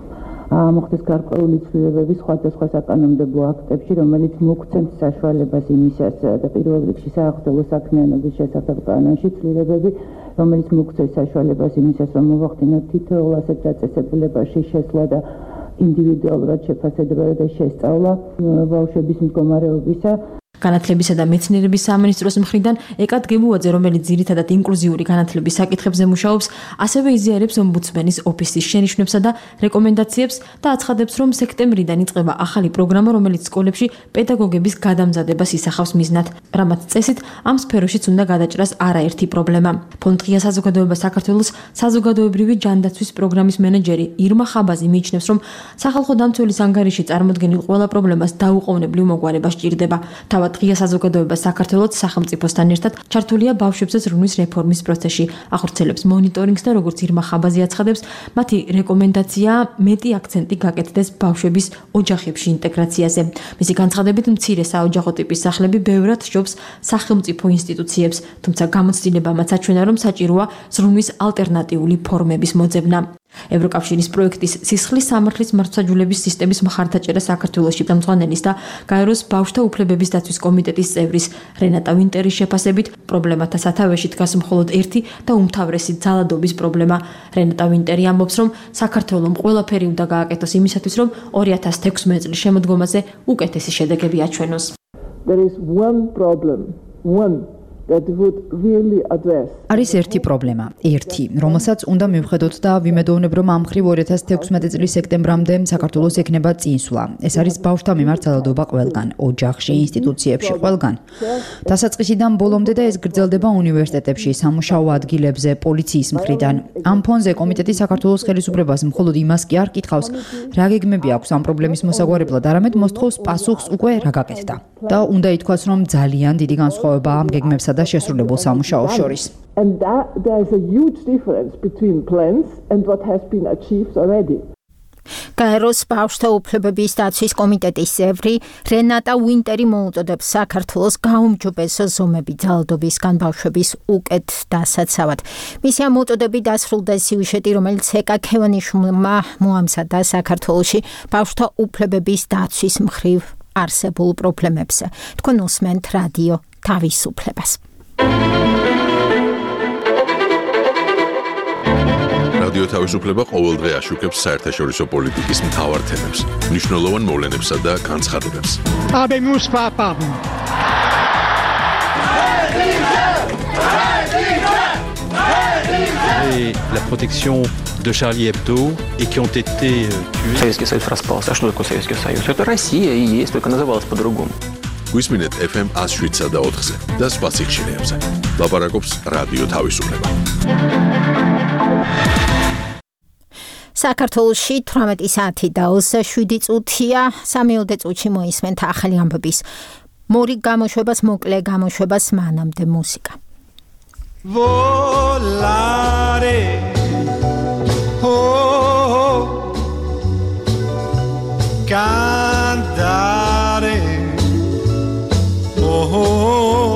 მოხდეს გარკვეული ცვლილებები სხვადასხვა საკანონმდებლო აქტებში, რომელიც მოგცემს საშუალებას იმისას და პირველ რიგში საახდელო საქმიანობის შესახებ კანონში ცვლილებები, რომელიც მოგცემს საშუალებას იმისას, რომ მოვახდინოთ თითოეულ ასეთ დაწესებულებაში შესვლა და ინდივიდუალურად შეფასება და შესწავლა ბავშვების მდგომარეობისა. განათლებისა და მეცნიერების სამინისტროს მხრიდან ეკა დგებუაძე, რომელიც ძირითადად ინკლუზიური განათლების საკითხებზე მუშაობს, ასევე იზიარებს ომბუდსმენის ოფისის შენიშვნებსა და რეკომენდაციებს და აცხადებს, რომ სექტემბრიდან იწყება ახალი პროგრამა, რომელიც სკოლებში პედაგოგების გადამზადებას ისახავს მიზნად, რამაც წესით ამ სფეროშიც უნდა გადაჭრას არაერთი პრობლემა. ფონდ ღია საზოგადოება საქართველოს საზოგადოებრივი ჯანდაცვის პროგრამის მენეჯერი ირმა ხაბაზი მიიჩნევს, რომ სახალხო დამცველის ანგარიში წარმოდგენილ ყველა პრობლემას დაუყოვნებლივ მოგვარება სჭირდება. თავად ღია საზოგადოება საქართველოს სახელმწიფოსთან ერთად ჩართულია ბავშვებზე ზრუნვის რეფორმის პროცესში, ახორციელებს მონიტორინგს და როგორც ირმა ხაბაზი აცხადებს, მათი რეკომენდაცია მეტი აქცენტი გაკეთდეს ბავშვების ოჯახებში ინტეგრაციაზე. მისი განცხადებით, მცირე საოჯახო ტიპის სახლები ბევრად სჯობს სახელმწიფო ინსტიტუციებს, თუმცა გამოცდილებამაც აჩვენა, რომ საჭიროა ზრუნვის ალტერნატიული ფორმების მოძებნა. ევროკავშირის პროექტის სისხლის სამართლის მართლმსაჯულების სისტემის მხარდაჭერა საქართველოში დამწვანელის და გაეროს ბავშვთა უფლებების დაცვის კომიტეტის წევრის რენატა ვინტერის შეფასებით პრობლემათა სათავეში დგას მხოლოდ ერთი და უმთავრესი ძალადობის პრობლემა. რენატა ვინტერი ამბობს, რომ საქართველომ ყველაფერი უნდა გააკეთოს იმისათვის, რომ 2016 წლის შემოდგომაზე უკეთესი შედეგები აჩვენოს. There is one problem, that would really address. არის ერთი პრობლემა, რომელსაც უნდა მივხედოთ და ვიმედოვნებ, რომ ამ მხრივ 2016 წლის სექტემბრამდე საქართველოს ექნება წინსვლა. ეს არის ბავშვთა მიმართ ძალადობა ყველგან, ოჯახში, ინსტიტუციებში, ყველგან. დასაწყისიდან ბოლომდე და ეს გრძელდება უნივერსიტეტებში, სამუშაო ადგილებზე, პოლიციის მხრიდან. ამ ფონზე კომიტეტი საქართველოს ხელისუფლებას მხოლოდ იმას კი არ კითხავს, რა გეგმები აქვს ამ პრობლემის მოსაგვარებლად, არამედ მოსთხოვს პასუხს უკვე რა გაკეთდა. და უნდა ითქვას, რომ ძალიან დიდი განსხვავებაა ამ გეგმებსა და შესრულებულ სამუშაოს შორის. And there is a huge difference between plans and what has been achieved already. გაეროს ბავშვთა უფლებების დაცვის კომიტეტის წევრი რენატა ვინტერი მოუწოდებს საქართველოს გაუმჯობესო ზომები ძალადობისგან ბავშვების უკეთ დასაცავად. მისი ამ მოწოდებით დასრულდა სიუჟეტი, რომელიც ეკა ქევანიშვილმა მოამზადა საქართველოში ბავშვთა უფლებების დაცვის მხრივ არსებულ პრობლემებზე. თქვენ უსმენთ რადიო თავისუფლებას. რადიო თავისუფლება ყოველდღე აშუქებს საერთაშორისო პოლიტიკის მთავარ თემებს, მნიშვნელოვან მოვლენებსა და განცხადებებს. La protection de Charlie Hebdo et qui ont été tués. Советский Союз распался. А что такое Советский Союз? Это Россия и есть, только называлась по-другому. გვისმინეთ FM 107-ზე და 4-ზე და სხვა სიხშირეებზე. ლაპარაკობს რადიო თავისუფლება. საქართველოში 18 საათი და 27 წუთია, 3 წუთში მოისმენთ ახალი ამბების მორი გამოშვებას, მოკლე გამოშვებას, მანამდე მუსიკა. Volare, oh, cantare, oh,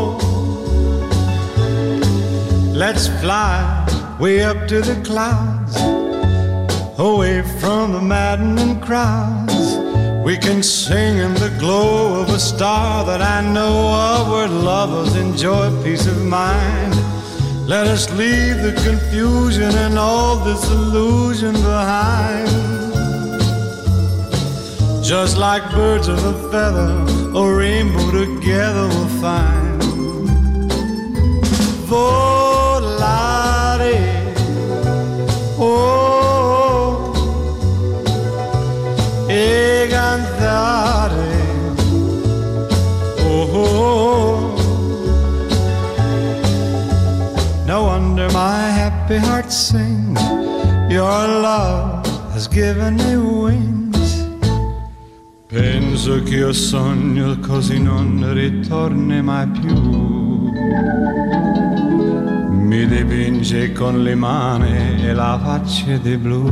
let's fly way up to the clouds, away from the maddening crowds. We can sing in the glow of a star that I know of, where lovers enjoy peace of mind. Let us leave the confusion and all this illusion behind. Just like birds of a feather, a rainbow together we'll find. Volare, oh, e cantare, oh. No wonder my happy heart sings. Your love has given me wings. Penso che io sogno così non ritorni mai più. Mi dipinge con le mani e la faccia di blu.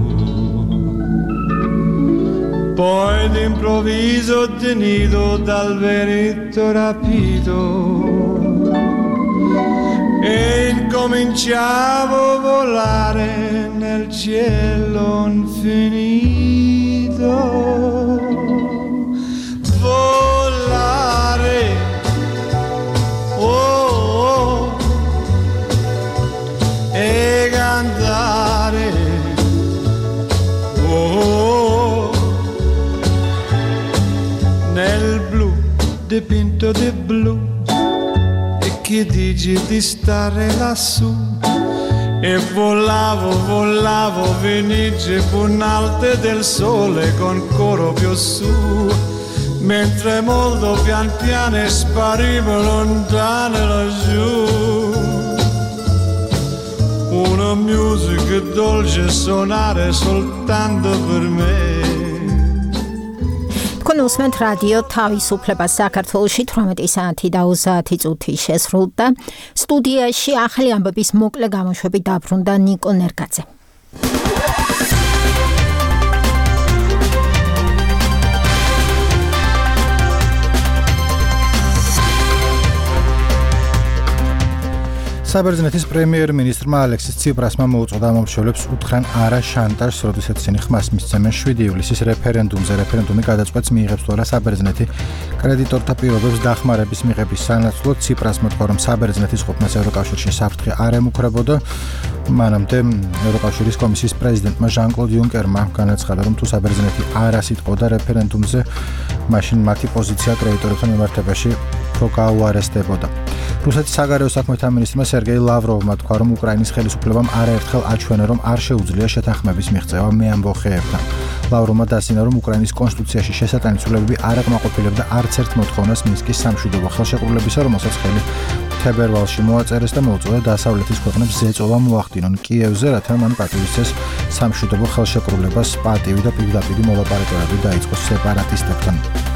Poi d'improvviso tenido dal vento rapito. E incominciavo a volare nel cielo infinito. Volare, oh, oh, e cantare, oh, nel blu dipinto di blu e che dici di stare lassù e volavo venice punalte del sole con coro più su mentre molto pian piano sparivo lontano laggiù una musica dolce suonare soltanto per me თქვენ უსმენთ რადიო თავისუფლება საქართველოში 18 საათი და 30 წუთი შესრულდა. სტუდიაში ახალი ამბების მოკლე გამოშვებით დაბრუნდა ნიკო ნერგაძე. საბერძნეთის პრემიერ-მინისტრმა ალექსის ციპრასმა მოუწოდა მომხმარებლებს უთხრან არა შანტაჟს, როდესაც ისინი ხმას მისცემენ 7 ივლისის რეფერენდუმზე. რეფერენდუმი გადაწყვეტს მიიღებს თუ არა საბერძნეთი კრედიტორთა პირობებს დახმარების მიღების სანაცვლოდ. ციპრას მოთქვა, რომ საბერძნეთის ყოფნას ევროკავშირში საფრთხე არ ემუქრებოდა. მანამდე ევროკავშირის კომისიის პრეზიდენტმა ჟან-კლოდ იუნკერმა განაცხადა, რომ თუ საბერძნეთი არ ასიტყოდა რეფერენდუმზე, მაშინ მათი პოზიცია კრედიტორებთან მიმართებაში გაუარესდებოდა. რუსეთის საგარეო საქმეთა მინისტრმა სერგეი ლავროვმა თქვა, რომ უკრაინის ხელისუფლებამ არაერთხელ აჩვენა, რომ არ შეუძლია შეთანხმების მიღწევა მეამბოხეებთან. ლავროვმა დასძინა, რომ უკრაინის კონსტიტუციაში შესატანი ცვლილებები არ აკმაყოფილებდა არც ერთ მოთხოვნას მინსკის სამშვიდობო ხელშეკრულებისა, რომელსაც ხელი თებერვალში მოაწერეს და მოუწოდა დასავლეთის ქვეყნებს ზეწოლა მოახდინონ კიევზე, რათა მან პატივისცეს სამშვიდობო ხელშეკრულებას პატივი და პირდაპირი მოლაპარაკებები დაიწყოს სეპარატისტებთან.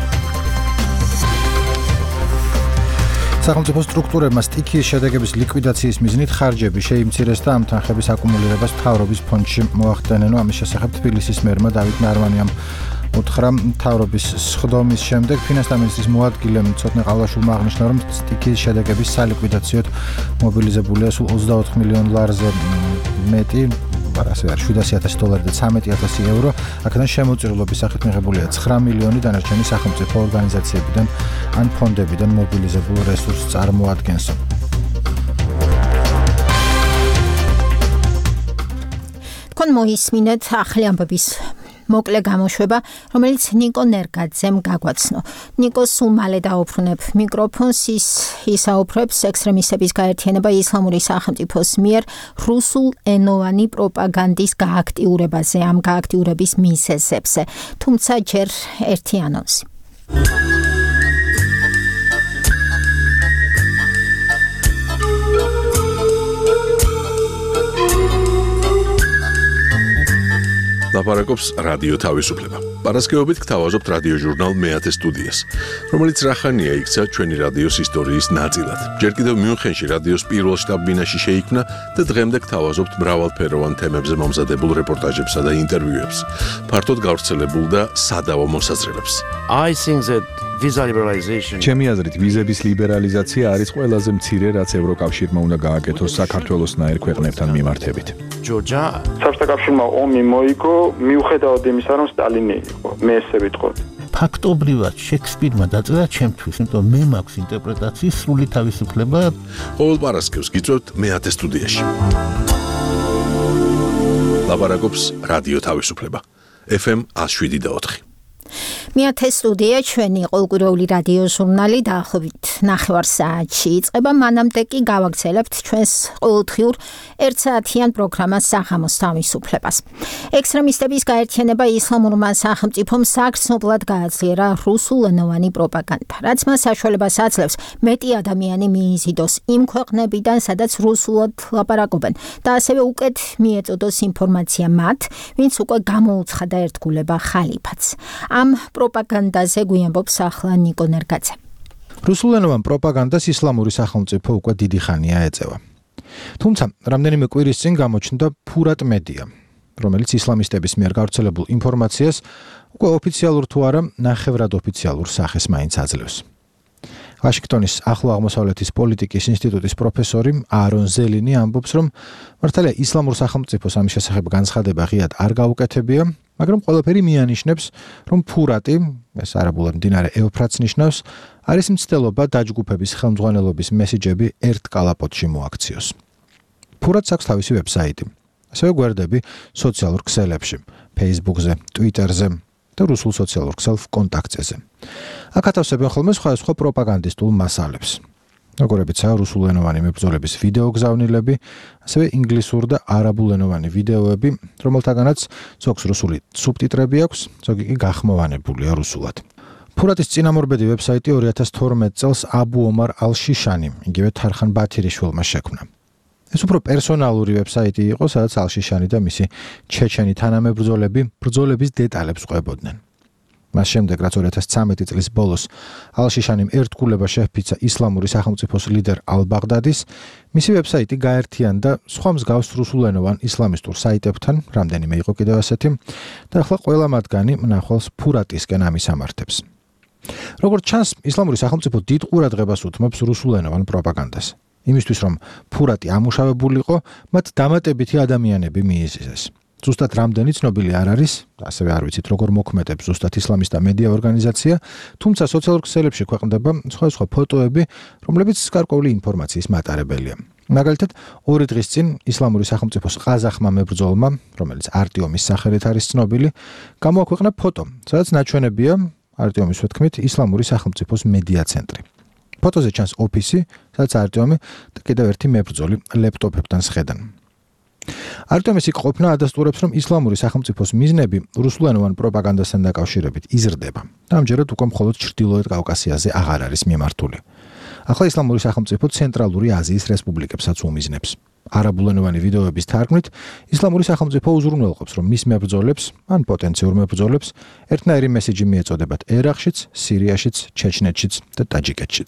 სახელმწიფო სტრუქტურებმა სტიქიის შედეგების ლიკვიდაციის მიზნით ხარჯები შეიმცირეს და ამ თანხების აკუმულირებას მთავრობის ფონდში მოახდენენო. ამის შესახებ თბილისის მერმა დავით ნარმანიამ უთხრა მთავრობის სხდომის შემდეგ ფინანსთა მინისტრის მოადგილემ ცოტნე ყალაშვილმა აღნიშნა, რომ სტიქიის შედეგების სალიკვიდაციოდ მობილიზებულია სულ 24 მილიონ ლარზე მეტი, ასე არის $700,000 და €13,000. აქედან შემოწირულობის სახით მიღებულია 9 მილიონი, დანარჩენი სახელმწიფო ორგანიზაციებიდან ან ფონდებიდან მობილიზებულ რესურსს წარმოადგენს. თქვენ მოისმინეთ ახალი ამბების მოკლე გამოშვება, რომელიც ნიკო ნერგაძემ გაგვაცნო. ნიკო სულ მალე დაუბრუნებ მიკროფონს, ის ისაუბრებს ექსტრემისტების გაერთიანება ისლამური სახელმწიფოს მიერ რუსულ ენოვანი პროპაგანდის გააქტიურებაზე, ამ გააქტიურების მიზეზებზე. თუმცა ჯერ ერთი ანონსი. ლაპარაკობს რადიო თავისუფლება. პარასკევობით გთავაზობთ რადიო ჟურნალ მეათე სტუდიას, რომელიც რახანია იქცა ჩვენი რადიოს ისტორიის ნაწილად. ჯერ კიდევ მიუნხენში რადიოს პირველ შტაბ-ბინაში შეიქმნა და დღემდე გთავაზობთ მრავალფეროვან თემებზე მომზადებულ რეპორტაჟებსა და ინტერვიუებს, ფართოდ გავრცელებულ და სადავო მოსაზრებებს. ჩემი აზრით, ვიზების ლიბერალიზაცია არის ყველაზე მცირე, რაც ევროკავშირმა უნდა გააკეთოს საქართველოსნაირ ქვეყნებთან მიმართებით. საბჭოთა კავშირმა ომი მოიგო, მიუხედავად იმისა, რომ სტალინი იყო. მე ესე ვიტყოდი. ფაქტობრივად შექსპირმა დაწერა ჩემთვის, იმიტომ მე მაქვს ინტერპრეტაციის სრული თავისუფლება. ყოველ პარასკევს გიწევთ მეათე სტუდიაში. ლაპარაკობს რადიო თავისუფლება. FM 107.4. მეათე სტუდია ჩვენი ყოველკვირეული რადიო ჟურნალი დაახლოებით 9 საათში იწყება. მანამდე კი გავაგრძელებთ ჩვენს ყოველდღიურ 1 საათიან პროგრამას საღამოს თავისუფლებას. ექსტრემისტების გაერთიანება ისლამურმა სახელმწიფომ საგრძნობლად გააძლიერა რუსულენოვანი პროპაგანდა, რაც მას საშუალებას აძლევს მეტი ადამიანი მიიზიდოს იმ ქვეყნებიდან, სადაც რუსულად ლაპარაკობენ და ასევე უკეთ მიეწოდოს ინფორმაცია მათ, ვინც უკვე გამოუცხადა ერთგულება ხალიფათს. ამ პროპაგანდაზე გვიამბობს ახლა ნიკო ნერგაძე. რუსულენოვან პროპაგანდას ისლამური სახელმწიფო უკვე დიდი ხანია ეწევა. თუმცა, რამდენიმე კვირის წინ გამოჩნდა ფურატ მედია, რომელიც ისლამისტების მიერ გავრცელებულ ინფორმაციას უკვე ოფიციალურ თუ არა, ნახევრად ოფიციალურ სახეს მაინც აძლევს. ვაშინგტონის ახლო აღმოსავლეთის პოლიტიკის ინსტიტუტის პროფესორი არონ ზელინი ამბობს, რომ მართალია ისლამურ სახელმწიფოს ამის შესახებ განცხადება ღიად არ გაუკეთებია, მაგრამ ყველაფერი მიანიშნებს, რომ ფურატი, ეს არაბულად მდინარე ევფრატს ნიშნავს, არის მცდელობა დაჯგუფების ხელმძღვანელობის მესიჯები ერთ კალაპოტში მოაქციოს. ფურატს აქვს თავისი ვებსაიტი, ასევე გვერდები სოციალურ ქსელებში, Facebook-ზე, Twitter-ზე, და რუსულ სოციალურ ქსელ VKontakte-ზე. აქ ათავსებენ ხოლმე სხვადასხვა პროპაგანდისტულ მასალებს. როგორებიცაა რუსულენოვანი მებრძოლების ვიდეო გზავნილები, ასევე ინგლისურ და არაბულენოვანი ვიდეოები, რომელთაგანაც ზოგს რუსული სუბტიტრები აქვს, ზოგი კი გახმოვანებულია რუსულად. ფურატის წინამორბედი ვებსაიტი 2012 წელს აბუ ომარ ალ-შიშანი, იგივე თარხან ბათირიშვილმა შექმნა. ეს უფრო პერსონალური ვებსაიტი იყო, სადაც ალ-შიშანი და მისი ჩეჩენი თანამებრძოლები ბრძოლების დეტალებს ყვებოდნენ. მას შემდეგ, რაც 2013 წლის ბოლოს ალ-შიშანიმ ერთგულება შეჰფიცა ისლამური სახელმწიფოს ლიდერ ალ-ბაღდადის, მისი ვებსაიტი გაერთიანდა სხვა მსგავს რუსულენოვან ისლამისტურ საიტებთან, რამდენიმე იყო კიდევ ასეთი, და ახლა ყველა მათგანი მნახველს ფურატისკენ ამისამართებს. როგორც ჩანს, ისლამური სახელმწიფო დიდ ყურადღებას უთმობს რუსულენოვან პროპაგანდას. იმისთვის, რომ ფურატი ამუშავებულიყო, მათ დამატებითი ადამიანები მიიზიდეს. ზუსტად რამდენი ცნობილი არ არის, ასევე არ ვიცით როგორ მოქმედებს ზუსტად ისლამისტა მედია ორგანიზაცია, თუმცა სოციალურ ქსელებში ქვეყნდება სხვადასხვა ფოტოები, რომლებიც გარკვეული ინფორმაციის მატარებელია. მაგალითად, 2 დღის წინ ისლამური სახელმწიფოს ყაზახმა მებრძოლმა, რომელიც არტიომის სახელით არის ცნობილი, გამოაქვეყნა ფოტო, სადაც ნაჩვენებია არტიომის თქმით ისლამური სახელმწიფოს მედია ცენტრი. ფოტოზე ჩანს ოფისი, სადაც არტიომი და კიდევ ერთი მებრძოლი ლეპტოპებთან სხედან. არტიომის იქ ყოფნა ადასტურებს, რომ ისლამური სახელმწიფოს მიზნები რუსულენოვან პროპაგანდასთან დაკავშირებით იზრდება. ამჯერად უკვე მხოლოდ ჩრდილოეთ კავკასიაზე აღარ არის მიმართული. ახლა ისლამური სახელმწიფო ცენტრალური აზიის რესპუბლიკებსაც უმიზნებს. არაბულენოვანი ვიდეოების თარგმნით, ისლამური სახელმწიფო უზრუნველყოფს, რომ მის მებრძოლებს, ან პოტენციურ მებრძოლებს, ერთნაირი მესიჯი მიეწოდებათ ერაყშიც, სირიაშიც, ჩეჩნეთშიც და ტაჯიკეთშიც.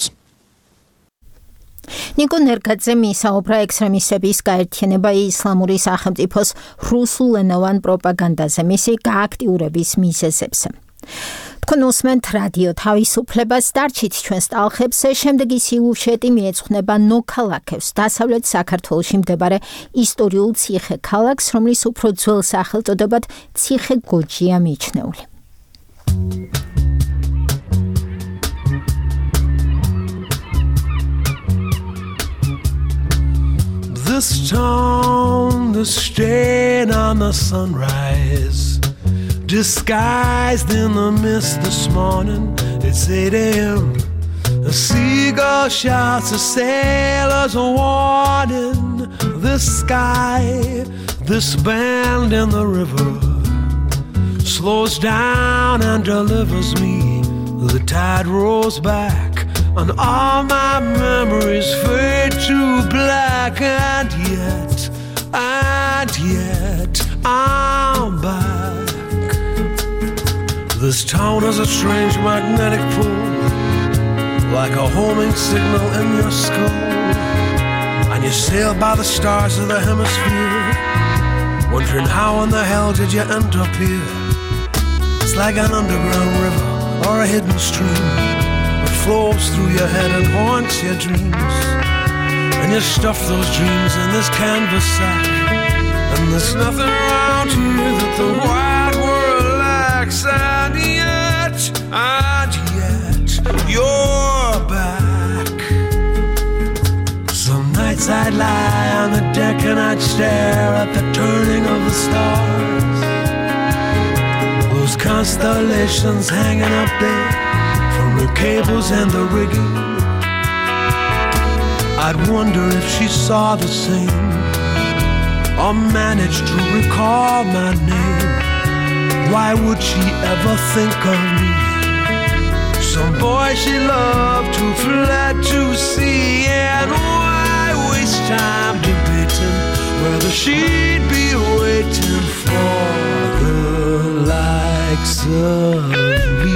ნიკო ნერგაძე მისაუბრა ექსტრემისტების გაერთიანება ისლამური სახელმწიფოს რუსულენოვან პროპაგანდაზე, მისი გააქტიურების მიზეზებზე. თქვენ უსმენთ რადიო თავისუფლებას, დარჩით ჩვენს ტალღებზე, შემდეგი სიუჟეტი მიეძღვნება ნოქალაქებს, დასავლეთ საქართველოში მდებარე ისტორიულ ციხე ქალაქს, რომლის უფრო ძველ სახელწოდებად ციხე გოჯია მიჩნეული. This town, the stain on the sunrise, disguised in the mist this morning. It's 8 a.m. A seagull shouts a sailor's warning. This sky, this bend in the river, slows down and delivers me. The tide rolls back, and all my memories fade to black. And yet, I'm back. This town has a strange magnetic pull, like a homing signal in your skull. And you sail by the stars of the hemisphere, wondering how in the hell did you end up here? It's like an underground river or a hidden stream, flows through your head and haunts your dreams. And you stuff those dreams in this canvas sack, and there's nothing around here that the wide world lacks. And yet, you're back. Some nights I'd lie on the deck and I'd stare at the turning of the stars, those constellations hanging up there, the cables and the rigging. I'd wonder if she saw the same, or managed to recall my name. Why would she ever think of me? Some boy she loved who fled to sea. And why waste time debating whether she'd be waiting for the likes of me?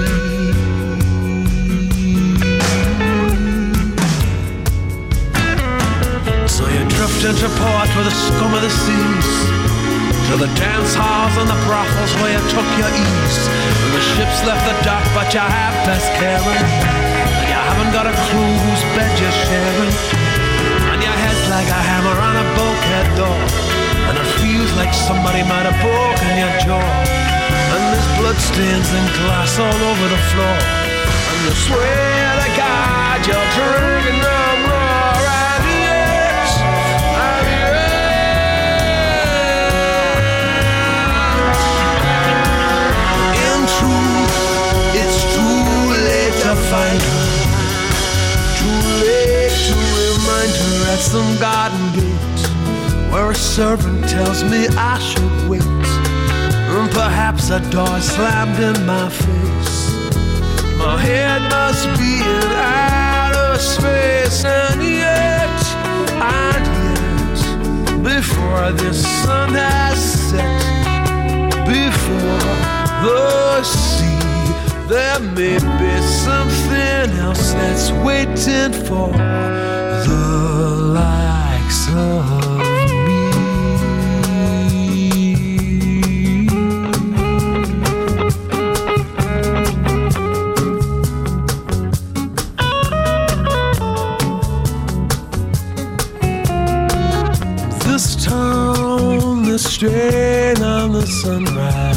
Drift into port with the scum of the seas, to the dance halls and the brothels where you took your ease. And the ships left the dock, but you have best caring, and you haven't got a clue whose bed you're sharing. And your head's like a hammer on a bulkhead door, and it feels like somebody might have broken your jaw. And there's bloodstains and glass all over the floor, and you swear to God you're drinking no more. True some garden gate where a servant tells me I should wait. And perhaps a door slammed in my face. My head must be in outer space, and yet, before the sun has set, before the sea, there may be something else that's waiting for the likes of me. This town, the strain on the sunrise.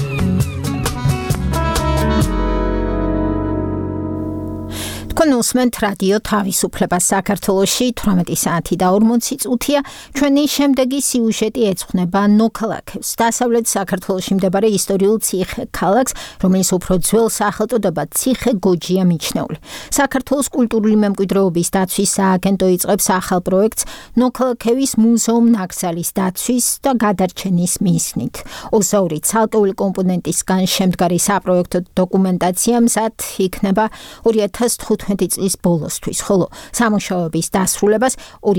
Კონუსმენთ რადიო თავისუფლება საქართველოში 18 საათი და 40 წუთია. ჩვენი შემდეგი სიუჟეტი ეძღვნება ნოქალაქებს. დასავლეთ საქართველოში მდებარე ისტორიულ ციხე ქალაქს, რომელიც უფრო ძველ სახელწოდება ციხე გოჯია მიჩნეული. საქართველოს კულტურული მემკვიდრეობის დაცვის სააგენტო იწყებს ახალ პროექტს ნოქალაქევის მუზეუმ-ნაკრძალის დაცვის და გადარჩენის მიზნით. 22 ცალკეული კომპონენტისგან შემდგარი საპროექტო დოკუმენტაცია მზად იქნება 2015 წლის ბოლოსთვის, ხოლო სამუშაოების დასრულებას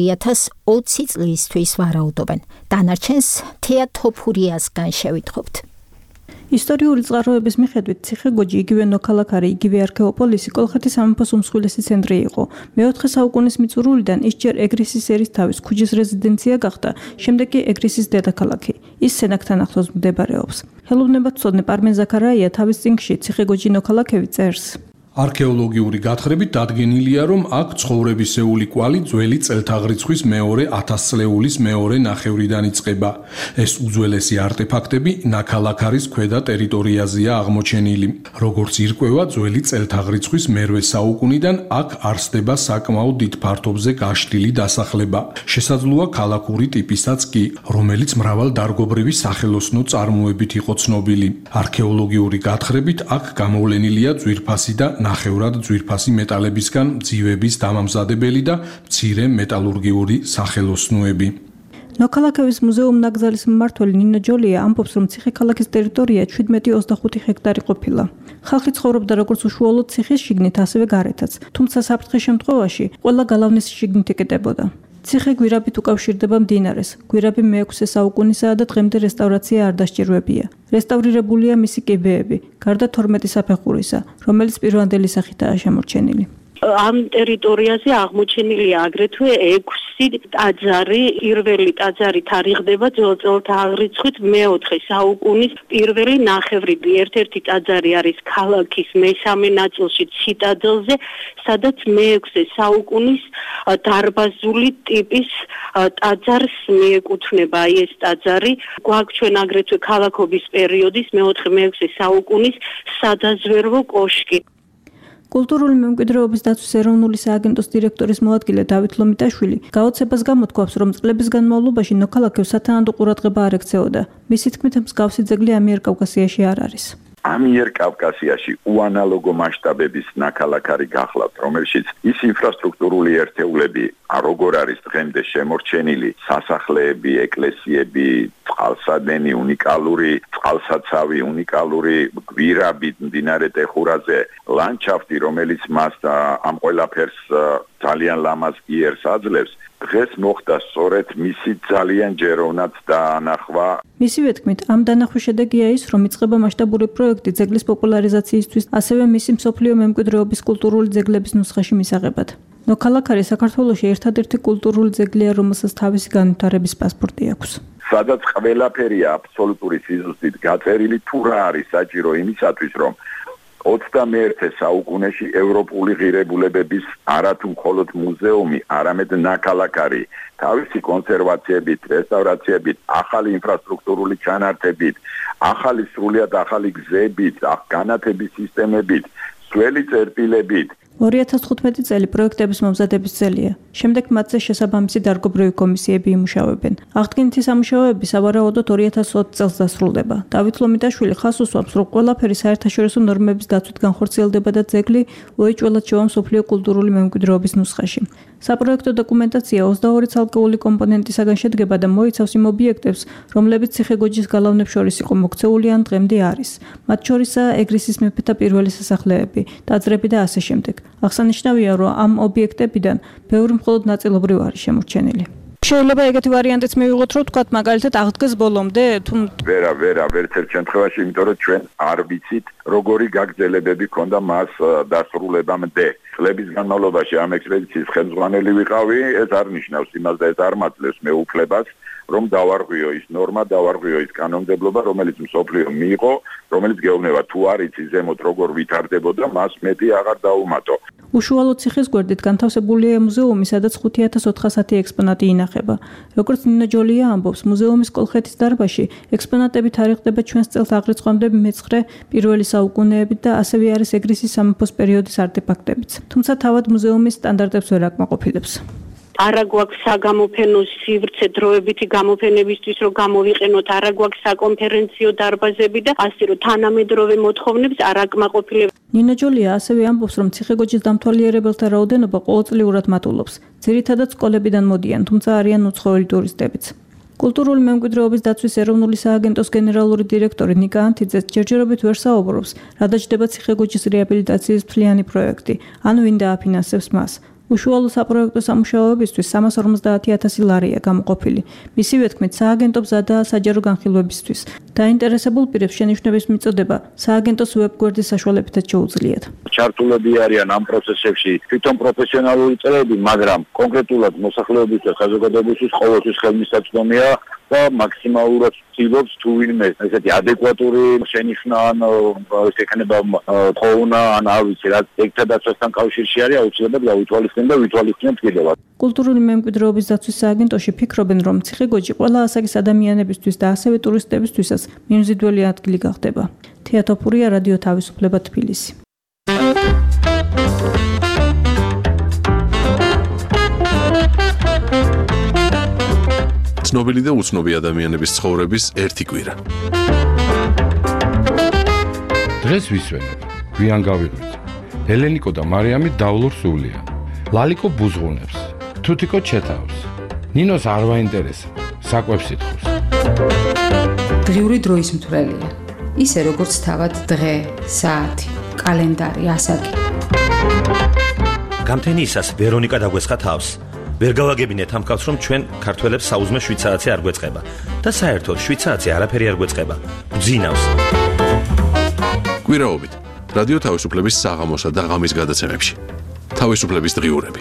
2020 წლისთვის ვარაუდობენ. დანარჩენს თეა თოფურიასგან შევიტყობთ. ისტორიული წყაროების მიხედვით ციხე გოჯი იგივე ნოქალაქარი, იგივე არქეოპოლისი კოლხეთის სამეფოს უმსხვილესი ცენტრი იყო. მე-4 საუკუნის მიწურულიდან ის ჯერ ეგრისის ერისთავის ქუჯის რეზიდენცია გახდა, შემდეგ კი ეგრისის დედაქალაქი. ის სენაკთან ახლოს მდებარეობს. ხელოვნებათმცოდნე პარმენ ზაქარაია თავის წიგნში ციხე გოჯი ნოქალაქევი წერს. არქეოლოგიური გათხრებით დადგენილია, რომ აქ ცხოვრებისეული კვალი ძველი წელთაღრიცხვის მეორე 1000 წლეულის მეორე ნახევრიდან იწყება. ეს უძველესი არტეფაქტები ნაქალაქარის ქვედა ტერიტორიაზეა აღმოჩენილი. როგორც ირკვევა, ძველი წელთაღრიცხვის მერვე საუკუნიდან აქ არსდება საკმაოდ დიდ ფართობზე გაშლილი დასახლება. შესაძლოა ქალაქური ტიპისაც კი, რომელიც მრავალდარგობრივი სახელოსნო წარმოებით იყო ცნობილი. არქეოლოგიური გათხრებით აქ გამოვლენილია ძვირფასი და ნახევრად ძვირფასი მეტალებისგან მძივების დამამზადებელი და მცირე მეტალურგიული სახელოსნოები. ნოქალაქევის მუზეუმ-ნაკრძალის მმართველი ნინო ჯოლია ამბობს, რომ ციხე ქალაქის ტერიტორია 17-25 ჰექტარი ყოფილა. ხალხი ცხოვრობდა როგორც უშუალოდ ციხის შიგნით, ასევე გარეთაც, თუმცა საფრთხის შემთხვევაში ყველა გალავნის შიგნით იკეტებოდა. ციხე გვირაბით უკავშირდება მდინარეს. გვირაბი მე-6 საუკუნისაა და დღემდე რესტავრაცია არ დასჭირვებია. რესტავრირებულია მისი კიბეები, გარდა 12 საფეხურისა, რომელიც პირვანდელი სახითაა შემორჩენილი. ამ ტერიტორიაზე აღმოჩენილია აგრეთვე 6 ტაძარი. პირველი ტაძარი თარიღდება ძველთაღრიცხვით მე-4 საუკუნის პირველი ნახევრიდი. ერთ-ერთი ტაძარი არის ქალაქის მესამე ნაწილში ციტადელზე, სადაც მე-6 საუკუნის დარბაზული ტიპის ტაძარს მიეკუთვნება ეს ტაძარი. გვაქვს ჩვენ აგრეთვე ქალაქობის პერიოდის მე-4-მე-6 საუკუნის სადაზვერვო კოშკი. კულტურული მემკვიდრეობის დაცვის ეროვნული სააგენტოს დირექტორის მოადგილე დავით ლომიტაშვილი გაოცებას გამოთქვამს, რომ წლების განმავლობაში ნოქალაქევს სათანადო ყურადღება არ ექცეოდა. მისი თქმით, მსგავსი ძეგლი ამიერკავკასიაში არ არის. ამიერკავკასიაში უანალოგო მასშტაბების ნაქალაქარი გახლავთ, რომელშიც ის ინფრასტრუქტურული ერთეულები, როგორ არის დღემდე შემორჩენილი, სასახლეები, ეკლესიები, წყალსადენი, უნიკალური წყალსაცავი, უნიკალური გვირაბი მდინარე ტეხურაზე, ლანდშაფტი, რომელიც მას ამ ყველაფერს ძალიან ლამაზ იერს აძლევს, დღეს მოხდა სწორედ მისი ძალიან ჯეროვნად დაანახვა. მისივე თქმით, ამ დანახვის შედეგია ის, რომ იწყება მასშტაბური პროექტი ძეგლის პოპულარიზაციისთვის, ასევე მისი მსოფლიო მემკვიდრეობის კულტურული ძეგლების ნუსხაში მისაღებად. ნოქალაქარი საქართველოში ერთადერთი კულტურული ძეგლია, რომელსაც თავისი განვითარების პასპორტი აქვს. სადაც ყველაფერია აბსოლუტური სიზუსტით გაწერილი, თუ რა არის საჭირო იმისათვის, რომ 21 საუკუნეში ევროპული ღირებულებების არათუ მხოლოდ მუზეუმი, არამედ ნაქალაქარი თავისი კონსერვაციებით, რესტავრაციებით, ახალი ინფრასტრუქტურული ჩანართებით, ახალი სრულიად ახალი გზებით, განათების სისტემებით, ძველი წერტილებით 2015 წელი პროექტების მომზადების წელია. შემდეგ მათზე შესაბამისი დარგობრივი კომისიები იმუშავებენ. აღდგენითი სამუშაოები სავარაუდოდ 2020 წელს დასრულდება. დავით ლომიტაშვილი ხაზს უსვამს, რომ ყველაფერი საერთაშორისო ნორმების დაცვით განხორციელდება და ძეგლი უეჭველად შევა მსოფლიო კულტურული მემკვიდრეობის ნუსხაში. საპროექტო დოკუმენტაცია 22 ცალკეული კომპონენტისაგან შედგება და მოიცავს იმ ობიექტებს, რომლებიც ციხე-გოჯის გალავნებს შორის იყო მოქცეული ან დღემდე არის. მათ შორისაა ეგრისის მეფეთა პირველი სასახლეები, ტაძრები და ასე შემდეგ. აღსანიშნავია, რომ ამ ობიექტებიდან ბევრი მხოლოდ ნაწილობრივ არის შემორჩენილი. შეიძლება ეგეთი ვარიანტიც მივიღოთ, რომ თქვათ მაგალითად აღდგეს ბოლომდე, თუ ვერც შემთხვევაში, იმიტომ რომ ჩვენ არ ვიცით, როგორი გაგრძელებები ქონდა მას დასრულებამდე. წლების განმავლობაში ამ ექსპედიციის ხელმძღვანელი ვიყავი, ეს არ ნიშნავს იმას და ეს არ მაძლევს მეუფლებას, რომ დავარღვიო ის ნორმა, დავარღვიო ის კანონმდებლობა, რომელიც მსოფლიო მიიღო, რომელიც გეუბნება თუ არ იცი ზემოთ როგორ ვითარდებოდა, მას მეტი აღარ დაუმატო. უშუალოდ ციხის გვერდით განთავსებულია მუზეუმი, სადაც 5410 ექსპონატი ინახება. როგორც ნინო ჯოლია ამბობს, მუზეუმის კოლხეთის დარბაზში ექსპონატები თარიღდება ჩვენს წელს აღრიცხვამდე მე-9 პირველი საუკუნეებით და ასევე არის ეგრისის სამეფოს პერიოდის არტეფაქტებიც. თუმცა თავად მუზეუმის სტანდარტებს ვერ აკმაყოფილებს. არა გვაქვს საგამოფენო სივრცე დროებითი გამოფენებისთვის, რომ გამოვიყენოთ, არა გვაქვს საკონფერენციო დარბაზები და ასე რომ თანამედროვე მოთხოვნებს არ აკმაყოფილებს. ნინო ჯოლია ასევე ამბობს, რომ ციხე-გოჯის დამთვალიერებელთა რაოდენობა ყოველწლიურად მატულობს. ძირითადად სკოლებიდან მოდიან, თუმცა არიან უცხოელი ტურისტებიც. კულტურული მემკვიდრეობის დაცვის ეროვნული სააგენტოს გენერალური დირექტორი ნიკა ანთიძე ჯერჯერობით ვერ საუბრობს, რა დაჯდება ციხე-გოჯის რეაბილიტაციის მთლიანი პროექტი, ან ვინ დააფინანსებს მას. უშუალო საპროექტო სამუშაოებისთვის 350,000 ლარია გამოყოფილი. მისივე თქმით, სააგენტო მზადაა საჯარო განხილვებისთვის. დაინტერესებულ პირებს შენიშვნების მიწოდება სააგენტოს ვებგვერდის საშუალებითაც შეუძლიათ. ჩართულები არიან ამ პროცესებში თვითონ პროფესიონალური წრეები, მაგრამ კონკრეტულად მოსახლეობის და საზოგადოებისთვის ყოველთვის ხელმისაწვდომია და მაქსიმალურად ცდილობს თუ ვინმე ესეთი ადეკვატური შენიშვნა ან ეს ექნება თხოვნა ან არ ვიცი რა ეგთა დაცვასთან კავშირში არის აუცილებლად გავითვალისწინებთ და ვითვალისწინებთ კიდევ. კულტურული მემკვიდრეობის დაცვის სააგენტოში ფიქრობენ, რომ ციხე-გოჯი ყველა ასაკის ადამიანებისთვის და ასევე ტურისტებისთვისაც მიმზიდველი ადგილი გახდება. თეატოფურია, რადიო თავისუფლება, თბილისი. ცნობილი და უცნობი ადამიანების ცხოვრების ერთი კვირა. დღეს ვისვენებ, გვიან გავიღვიძ. ელენიკო და მარიამი დავლურ სულიან. ლალიკო ბუზღუნებს, თუთიკო ჩეთავს. ნინოს არ ვაინტერესებს, საკვებს ითხოვს. დღიური დროის მთვრელია. ისე როგორც თავად დღე, საათი, კალენდარი, ასაკი. გამთენიისას ვერონიკა დაგვესხა თავს. ვერ გავაგებინეთ ამ კაცს, რომ ჩვენ ქართველებს საუზმე შვიცარიცი არ გვეწყება და საერთოდ შვიცარიცი არაფერი არ გვეწყება. გძინავს. კვირაობით რადიო თავისუფლების საღამოსა და ღამის გადაცემებში. თავისუფლების დღიურები.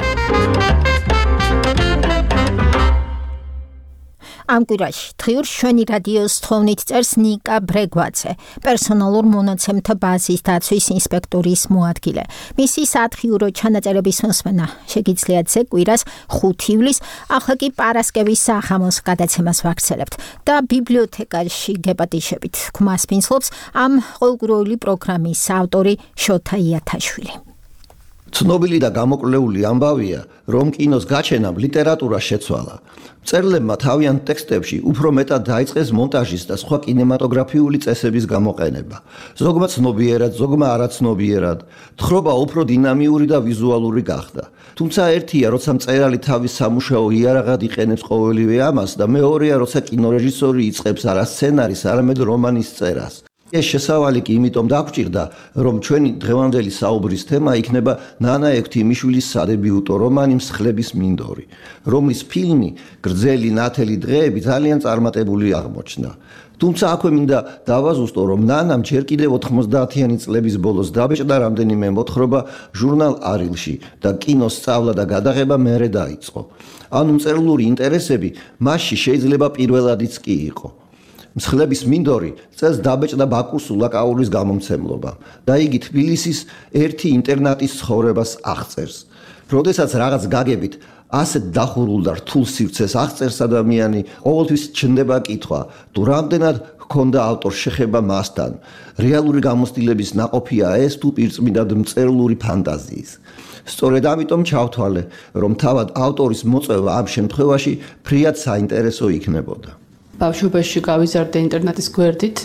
ამ კვირაში დღიურ შვენი რადიოს თხოვნით წერს ნიკა ბრეგვაძე, პერსონალურ მონაცემთა ბაზის დაცვის ინსპექტორის მოადგილე. მისი სათხიურო ჩანაწერების მოსმენა შეგიძლიათ ზე კვირას 5 ივლისს, ახლა კი პარასკევის საღამოს გადაცემას ვაგრძელებთ და ბიბლიოთეკაში გეპატიშებით. ხმას ფინცლობს ამ ყოველკვირეული პროგრამის ავტორი შოთა იათაშვილი. ცნობილი და გამოკვლეული ამბავია, რომ კინოს გაჩენამ ლიტერატურა შეცვალა. მწერლებმა თავიანთ ტექსტებში უფრო მეტად დაიწყეს მონტაჟის და სხვა კინემატოგრაფიული წესების გამოყენება. ზოგმა ცნობიერად, ზოგმა არაცნობიერად, თხრობა უფრო დინამიური და ვიზუალური გახდა. თუმცა ერთია, როცა მწერალი თავის სამუშაო იარაღად იყენებს ყოველივე ამას და მეორეა, როცა კინორეჟისორი იწყებს არა სცენარის, არამედ რომანის წერას. ეს შესავალი კი იმიტომ დაგვჭირდა, რომ ჩვენი დღევანდელი საუბრის თემა იქნება ნანა ექვთიმიშვილის სადებიუტო რომანი მსხლების მინდორი, რომლის ფილმი გრძელი ნათელი დღეები ძალიან წარმატებული აღმოჩნდა. თუმცა აქვე მინდა დავაზუსტო, რომ ნანამ ჯერ კიდევ 90-იანი წლების ბოლოს დაბეჭდა რამდენიმე მოთხრობა ჟურნალ არილში და კინოს სწავლა და გადაღება მერე დაიწყო. ანუ მწერლური ინტერესები მასში შეიძლება პირველადიც კი იყო. მსხლების მინდორი წელს დაბეჭდა ბაქოს სულაკაურის გამომცემლობა და იგი თბილისის ერთი ინტერნატის ცხოვრებას აღწერს. როდესაც რაღაც გაგებით ასეთ დახურულ და რთულ სივრცეს აღწერს ადამიანი, ყოველთვის ჩნდება კითხვა, თუ რამდენად ჰქონდა ავტორს შეხება მასთან. რეალური გამოცდილების ნაყოფია ეს თუ პირწმინდად მწერლური ფანტაზიის. სწორედ ამიტომ ჩავთვალე, რომ თავად ავტორის მოწვევა ამ შემთხვევაში ფრიად საინტერესო იქნებოდა. ბავშვობაში გავიზარდე ინტერნეტის გვერდით.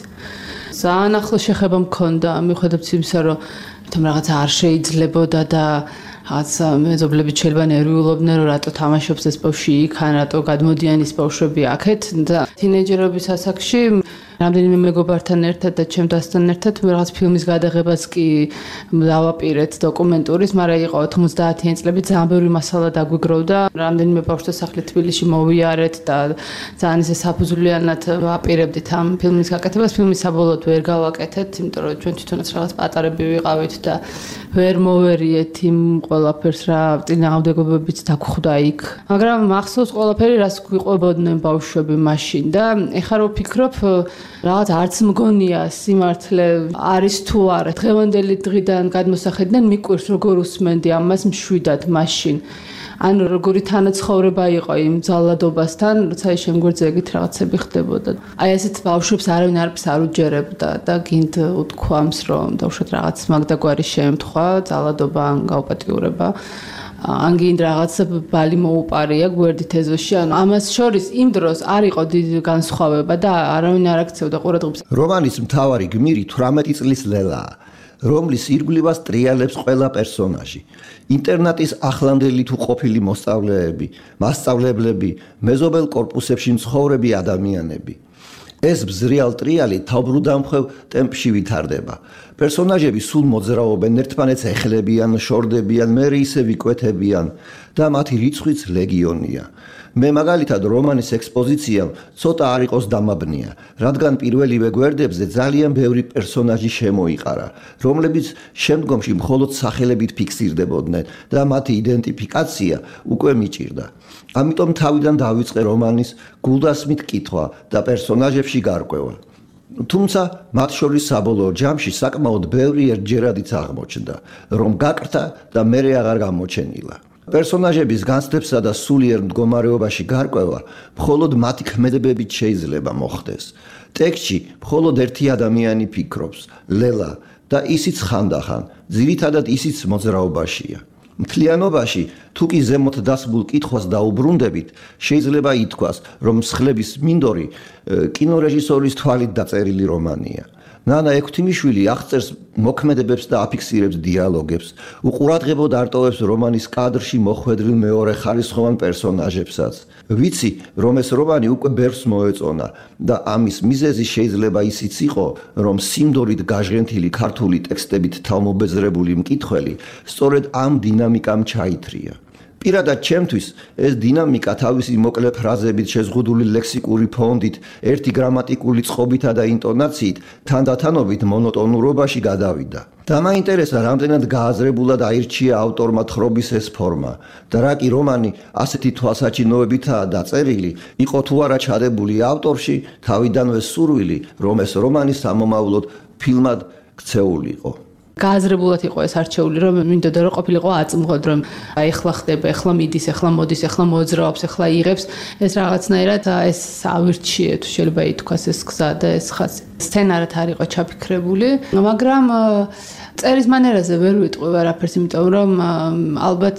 ძალიან ახლო შეხება მქონდა, მიუხედავად იმისა, რომ თუმცა რაღაც არ შეიძლებოდა და რაც მეზობლები შეიძლება ნერვიულობდნენ, რომ რატო თამაშობს ეს ბავშვი იქ, ან რატო გადმოდიან ის ბავშვები აქეთ და თინეიჯერობის ასაკში რამდენიმე მეგობართან ერთად და ჩემთან ერთად რაღაც ფილმის გადაღებას კი დავაპირეთ დოკუმენტურის, მაგრამ იყო 90-იან წლები ძალიან ბევრი მასალა დაგვიგროვდა. რამდენიმე ბავშვთა სახლი თბილისში მოვიარეთ და ძალიან ისე საფუძვლიანად ვაპირებდით ამ ფილმის გაკეთებას. ფილმი საბოლოოდ ვერ გავაკეთეთ, იმიტომ რომ ჩვენ თვითონაც რაღაც პატარები ვიყავით და ვერ მოვერიეთ იმ ყველაფერს რა წინააღმდეგობებიც დაგხვდა იქ. მაგრამ მახსოვს ყველაფერი, რას გვიყვებოდნენ ბავშვები მაშინ და ეხლა რო ვფიქრობ რაღაც არც მგონია სიმართლე არის თუ არა. დღევანდელი დღიდან გადმოსახედიდან მიკვირს როგორ უსმენდი ამას მშვიდად მაშინ. ანუ როგორი თანაცხოვრება იყო იმ ძალადობასთან, როცა ის შემგვერძე ეგეთ რაღაცები ხდებოდა. აი ესეთ ბავშვებს არავინ არ უჯერებდა და გინდ უთქვამს, რომ დავუშვათ რაღაც მაგდაგვარი შემთხვევა, ძალადობა ან გაუპატიურება. ან გინდ რაღაც ბალი მოუპარია გვერდით ეზოში, ანუ ამას შორის იმ დროს არ იყო დიდი განსხვავება და არავინ არ აქცევდა ყურადღებას. რომანის მთავარი გმირი 18 წლის ლელაა, რომლის ირგვლივას ტრიალებს ყველა პერსონაჟი. ინტერნატის ახლანდელი თუ ყოფილი მასწავლებლები, მეზობელ კორპუსებში მცხოვრები ადამიანები. ეს ბზრიალ ტრიალი თავბრუდამხვევ ტემპში ვითარდება. პერსონაჟები სულ მოძრაობენ, ერთმანეთს ეხლებიან, შორდებიან, მერე ისე ვიკვეთებიან და მათი რიცხვიც ლეგიონია. მე მაგალითად რომანის ექსპოზიციამ ცოტა არ იყოს დამაბნია, რადგან პირველივე გვერდებზე ძალიან ბევრი პერსონაჟი შემოიყარა, რომლებიც შემდგომში მხოლოდ სახელებით ფიქსირდებოდნენ და მათი იდენტიფიკაცია უკვე მიჭირდა. ამიტომ თავიდან დავიწყე რომანის გულდასმით კითხვა და პერსონაჟებში გარკვევა. თუმცა მათ შორის საბოლოო ჯამში საკმაოდ ბევრი ერთჯერადიც აღმოჩნდა, რომ გაკრთა და მერე აღარ გამოჩენილა. პერსონაჟების განცდებსა და სულიერ მდგომარეობაში გარკვევა მხოლოდ მათი ქმედებებით შეიძლება მოხდეს. ტექსტში მხოლოდ ერთი ადამიანი ფიქრობს, ლელა, და ისიც ხანდახან, ძირითადად ისიც მოძრაობაშია. მთლიანობაში, თუ კი ზემოთ დასმულ კითხვას დაუბრუნდებით, შეიძლება ითქვას, რომ მსხლების მინდორი კინორეჟისორის თვალით დაწერილი რომანია. ნანა ექვთიმიშვილი აღწერს მოქმედებებს და აფიქსირებს დიალოგებს, უყურადღებოდ არტოვებს რომანის კადრში მოხვედრილ მეორე ხარისხოვან პერსონაჟებსაც. ვიცი, რომ ეს რომანი უკვე ბევრს მოეწონა და ამის მიზეზი შეიძლება ისიც იყო, რომ სიმდორით გაჟღენთილი ქართული ტექსტებით თავმობეზრებული მკითხველი სწორედ ამ დინამიკამ ჩაითრია. პირადად ჩემთვის ეს დინამიკა თავისი მოკლე ფრაზებით შეზღუდული ლექსიკური ფონდით, ერთი გრამატიკული წყობითა და ინტონაციით თანდათანობით მონოტონურობაში გადავიდა. დამაინტერესა, რამდენად გააზრებულად აირჩია ავტორმა თხრობის ეს ფორმა და რა კი რომანი ასეთი თვალსაჩინოებითაა დაწერილი, იყო თუ არა ჩადებული ავტორში თავიდანვე სურვილი, რომ ეს რომანი სამომავლოდ ფილმად ქცეულიყო. გააზრებულად იყო ეს არჩეული, რომ მინდოდა რომ ყოფილიყო აწმყოდ, რომ ეხლა ხდება, ეხლა მიდის, ეხლა მოდის, ეხლა მოძრაობს, ეხლა იღებს, ეს რაღაცნაირად ეს ავირჩიე თუ შეიძლება ითქვას ეს გზა და ეს ხაზი. სცენარად არ იყო ჩაფიქრებული, მაგრამ წერის მანერაზე ვერ ვიტყვი არაფერს, იმიტომ რომ ალბათ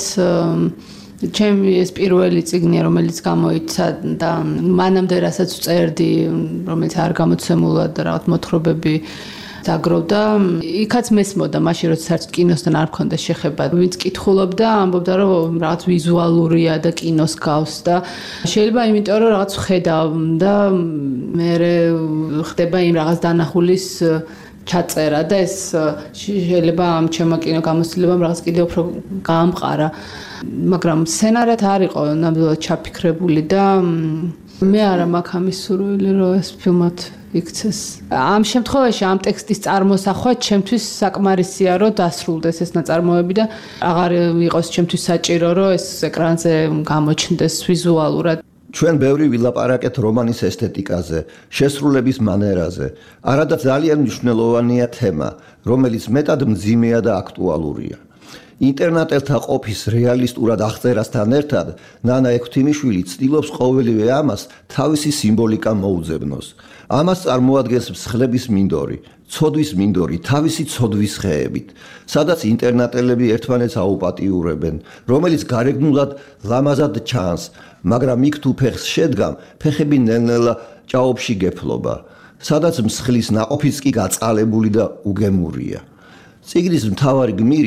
ჩემი ეს პირველი წიგნია, რომელიც გამოიცა და მანამდე რასაც წერდი, რომელიც არ გამოცემულა და რაღაც მოთხრობები დაგროვდა, იქაც მესმოდა მაშინ როცა საერთოდ კინოსთან არ მქონდა შეხება. ვინც კითხულობდა, ამბობდა რომ რაღაც ვიზუალურია და კინოს გავს და შეიძლება იმიტომ რომ რაღაც ხედავ და მე ხდება იმ რაღაც დანახulis ჩაწერა და ეს შეიძლება ამ ჩემო კინო გამოცდილებამ რაღაც კიდევ უფრო გაამყარა. მაგრამ სცენარად არ იყო ნამდვილად ჩაფიქრებული და მე არა მაქვს ამის სურვილი რომ ეს ფილმად იქცეს. ამ შემთხვევაში ამ ტექსტის წარმოსახვა ჩემთვის საკმარისია, რომ დასრულდეს ეს ნაწარმოები და აღარ იყოს ჩემთვის საჭირო, რომ ეს ეკრანზე გამოჩნდეს ვიზუალურად. ჩვენ ბევრი ვილაპარაკეთ რომანის ესთეტიკაზე, შესრულების მანერაზე. არადა ძალიან მნიშვნელოვანია თემა, რომელიც მეტად მძიმეა და აქტუალურია. ინტერნეტელთა ყოფის რეალისტურად აღწერასთან ერთად, ნანა ექვთიმიშვილი ცდილობს ყოველივე ამას თავისი სიმბოლიკა მოუძებნოს. ამას წარმოადგენს მსხლების მინდორი, ცოდვის მინდორი, თავისი ცოდვის ხეებით, სადაც ინტერნეტელები ერთმანეთს აუპატიურებენ, რომელიც გარეგნულად ლამაზად ჩანს, მაგრამ იქ თუ ფეხს შედგამ, ფეხები ნელ-ნელა ჭაობში გეფლობა, სადაც მსხლის ნაყოფიც კი გაწყალებული და უგემურია. წიგნის მთავარი გმირიც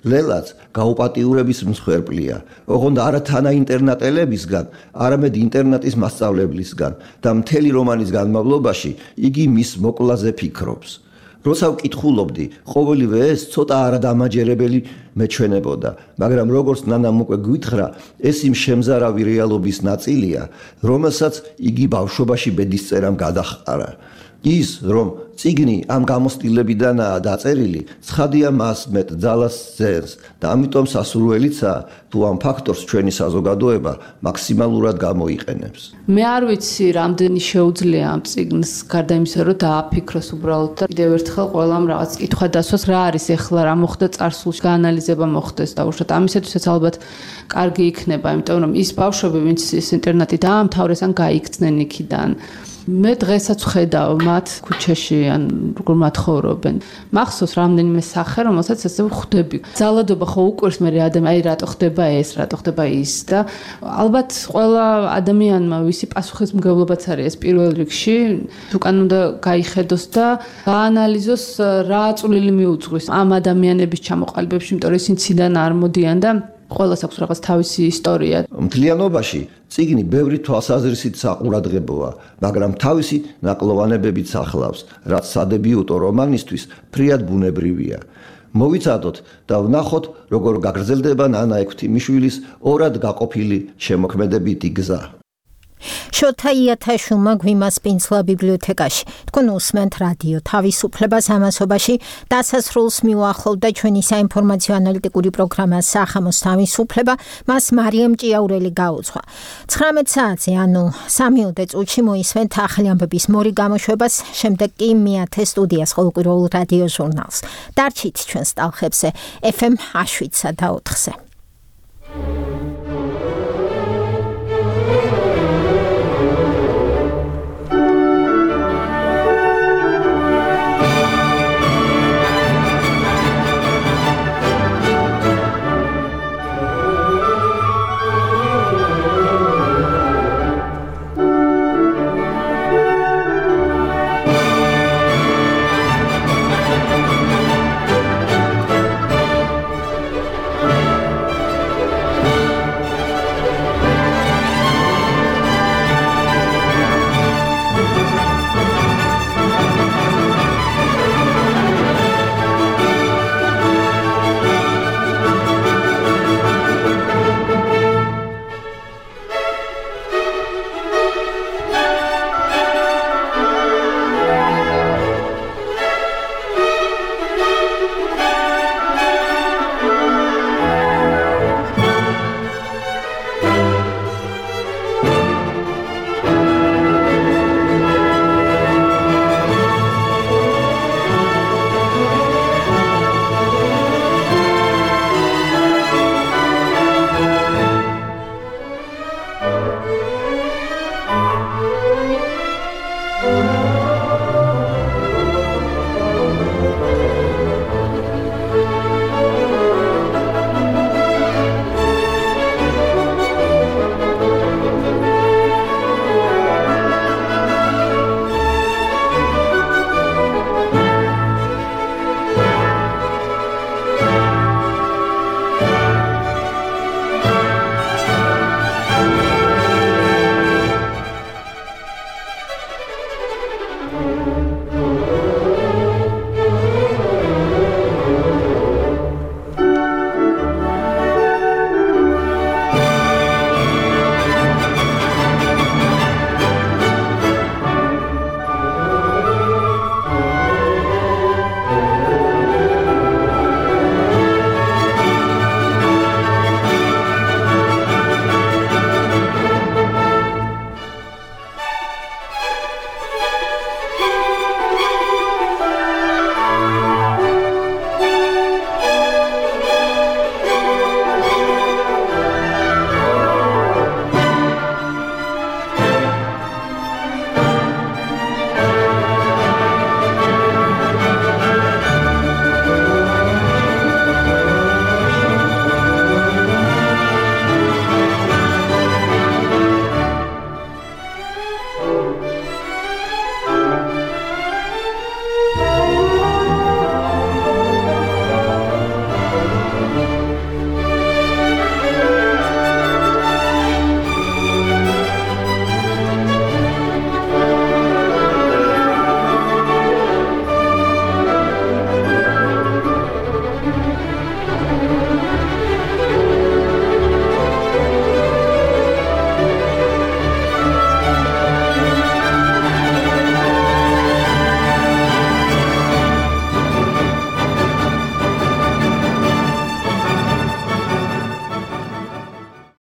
ლელაც გაუპატიურების მსხვერპლია. ოღონდ არა თანაინტერნატელებისგან, არამედ ინტერნეტის მასწავლებლისგან და მთელი რომანის განმავლობაში იგი მის მოკლაზე ფიქრობს. როცა ვკითხულობდი, ყოველივე ეს ცოტა არადამაჯერებელი მეჩვენებოდა, მაგრამ როგორც ნანამ უკვე გვითხრა, ეს იმ შემზარავი რეალობის ნაწილია, რომელსაც იგი ბავშვობაში ბედისწერამ გადაჰყარა. ის, რომ წიგნი ამ გამოსტილებიდანაა დაწერილი, ცხადია მას მეტ ძალას ძენს და ამიტომ სასურველიცაა, თუ ამ ფაქტორს ჩვენი საზოგადოება მაქსიმალურად გამოიყენებს. მე არ ვიცი, რამდენი შეუძლია ამ წიგნს, გარდა იმისა, რომ დააფიქროს უბრალოდ და კიდევ ერთხელ ყველამ რაღაც კითხვა დასვას, რა არის ეხლა, რა მოხდა წარსულში, გაანალიზება მოხდეს და უშუალოდ ამისათვისაც ალბათ კარგი იქნება, იმიტომ რომ ის ბავშვები, ვინც ის ინტერნეტი დაამთავრეს ან გაიქცნენ იქიდან, მე დღესაც ვხედავ მათ ქუჩაში ან როგორ მათხოვრობენ. მახსოვს რამდენიმე სახე, რომელსაც ესე ვხვდები. ძალადობა ხო უკვირს მე ადამიანი, რატო ხდება ეს, რატო ხდება ის და ალბათ ყველა ადამიანმა ვისი პასუხისმგებლობაც არის ეს პირველ რიგში, უკან უნდა გაიხედოს და გაანალიზოს რა წვლილი მიუძღვის ამ ადამიანების ჩამოყალიბებაში, იმიტომ რომ ისინი ციდან არ მოდიან და ყველას აქვს რაღაც თავისი ისტორია. მთლიანობაში წიგნი ბევრი თვალსაზრისით საყურადღებოა, მაგრამ თავისი ნაკლოვანებებით ახლავს, რაც სადებიუტო რომანისთვის ფრიად ბუნებრივია. მოვიცადოთ და ვნახოთ, როგორ გაგრძელდება ნანა ექვთიმიშვილის ორად გაყოფილი შემოქმედებითი გზა. შოთა იათაშვილმა გვიმასპინძლა ბიბლიოთეკაში. თქვენ უსმენთ რადიო თავისუფლებას ამასობაში დასასრულს მიუახლოვდა ჩვენი საინფორმაციო ანალიტიკური პროგრამა სახამოს თავისუფლება, მას მარიამ ჭიაურელი გაუძღვა. 19 საათზე, ანუ 3 წუთში მოისმენთ ახალი ამბების მორი გამოშვებას, შემდეგ კი მიათე სტუდიას ყოველკვირეულ რადიო ჟურნალს. დარჩით ჩვენს ტალხებზე FM 7-სა და 4-ზე.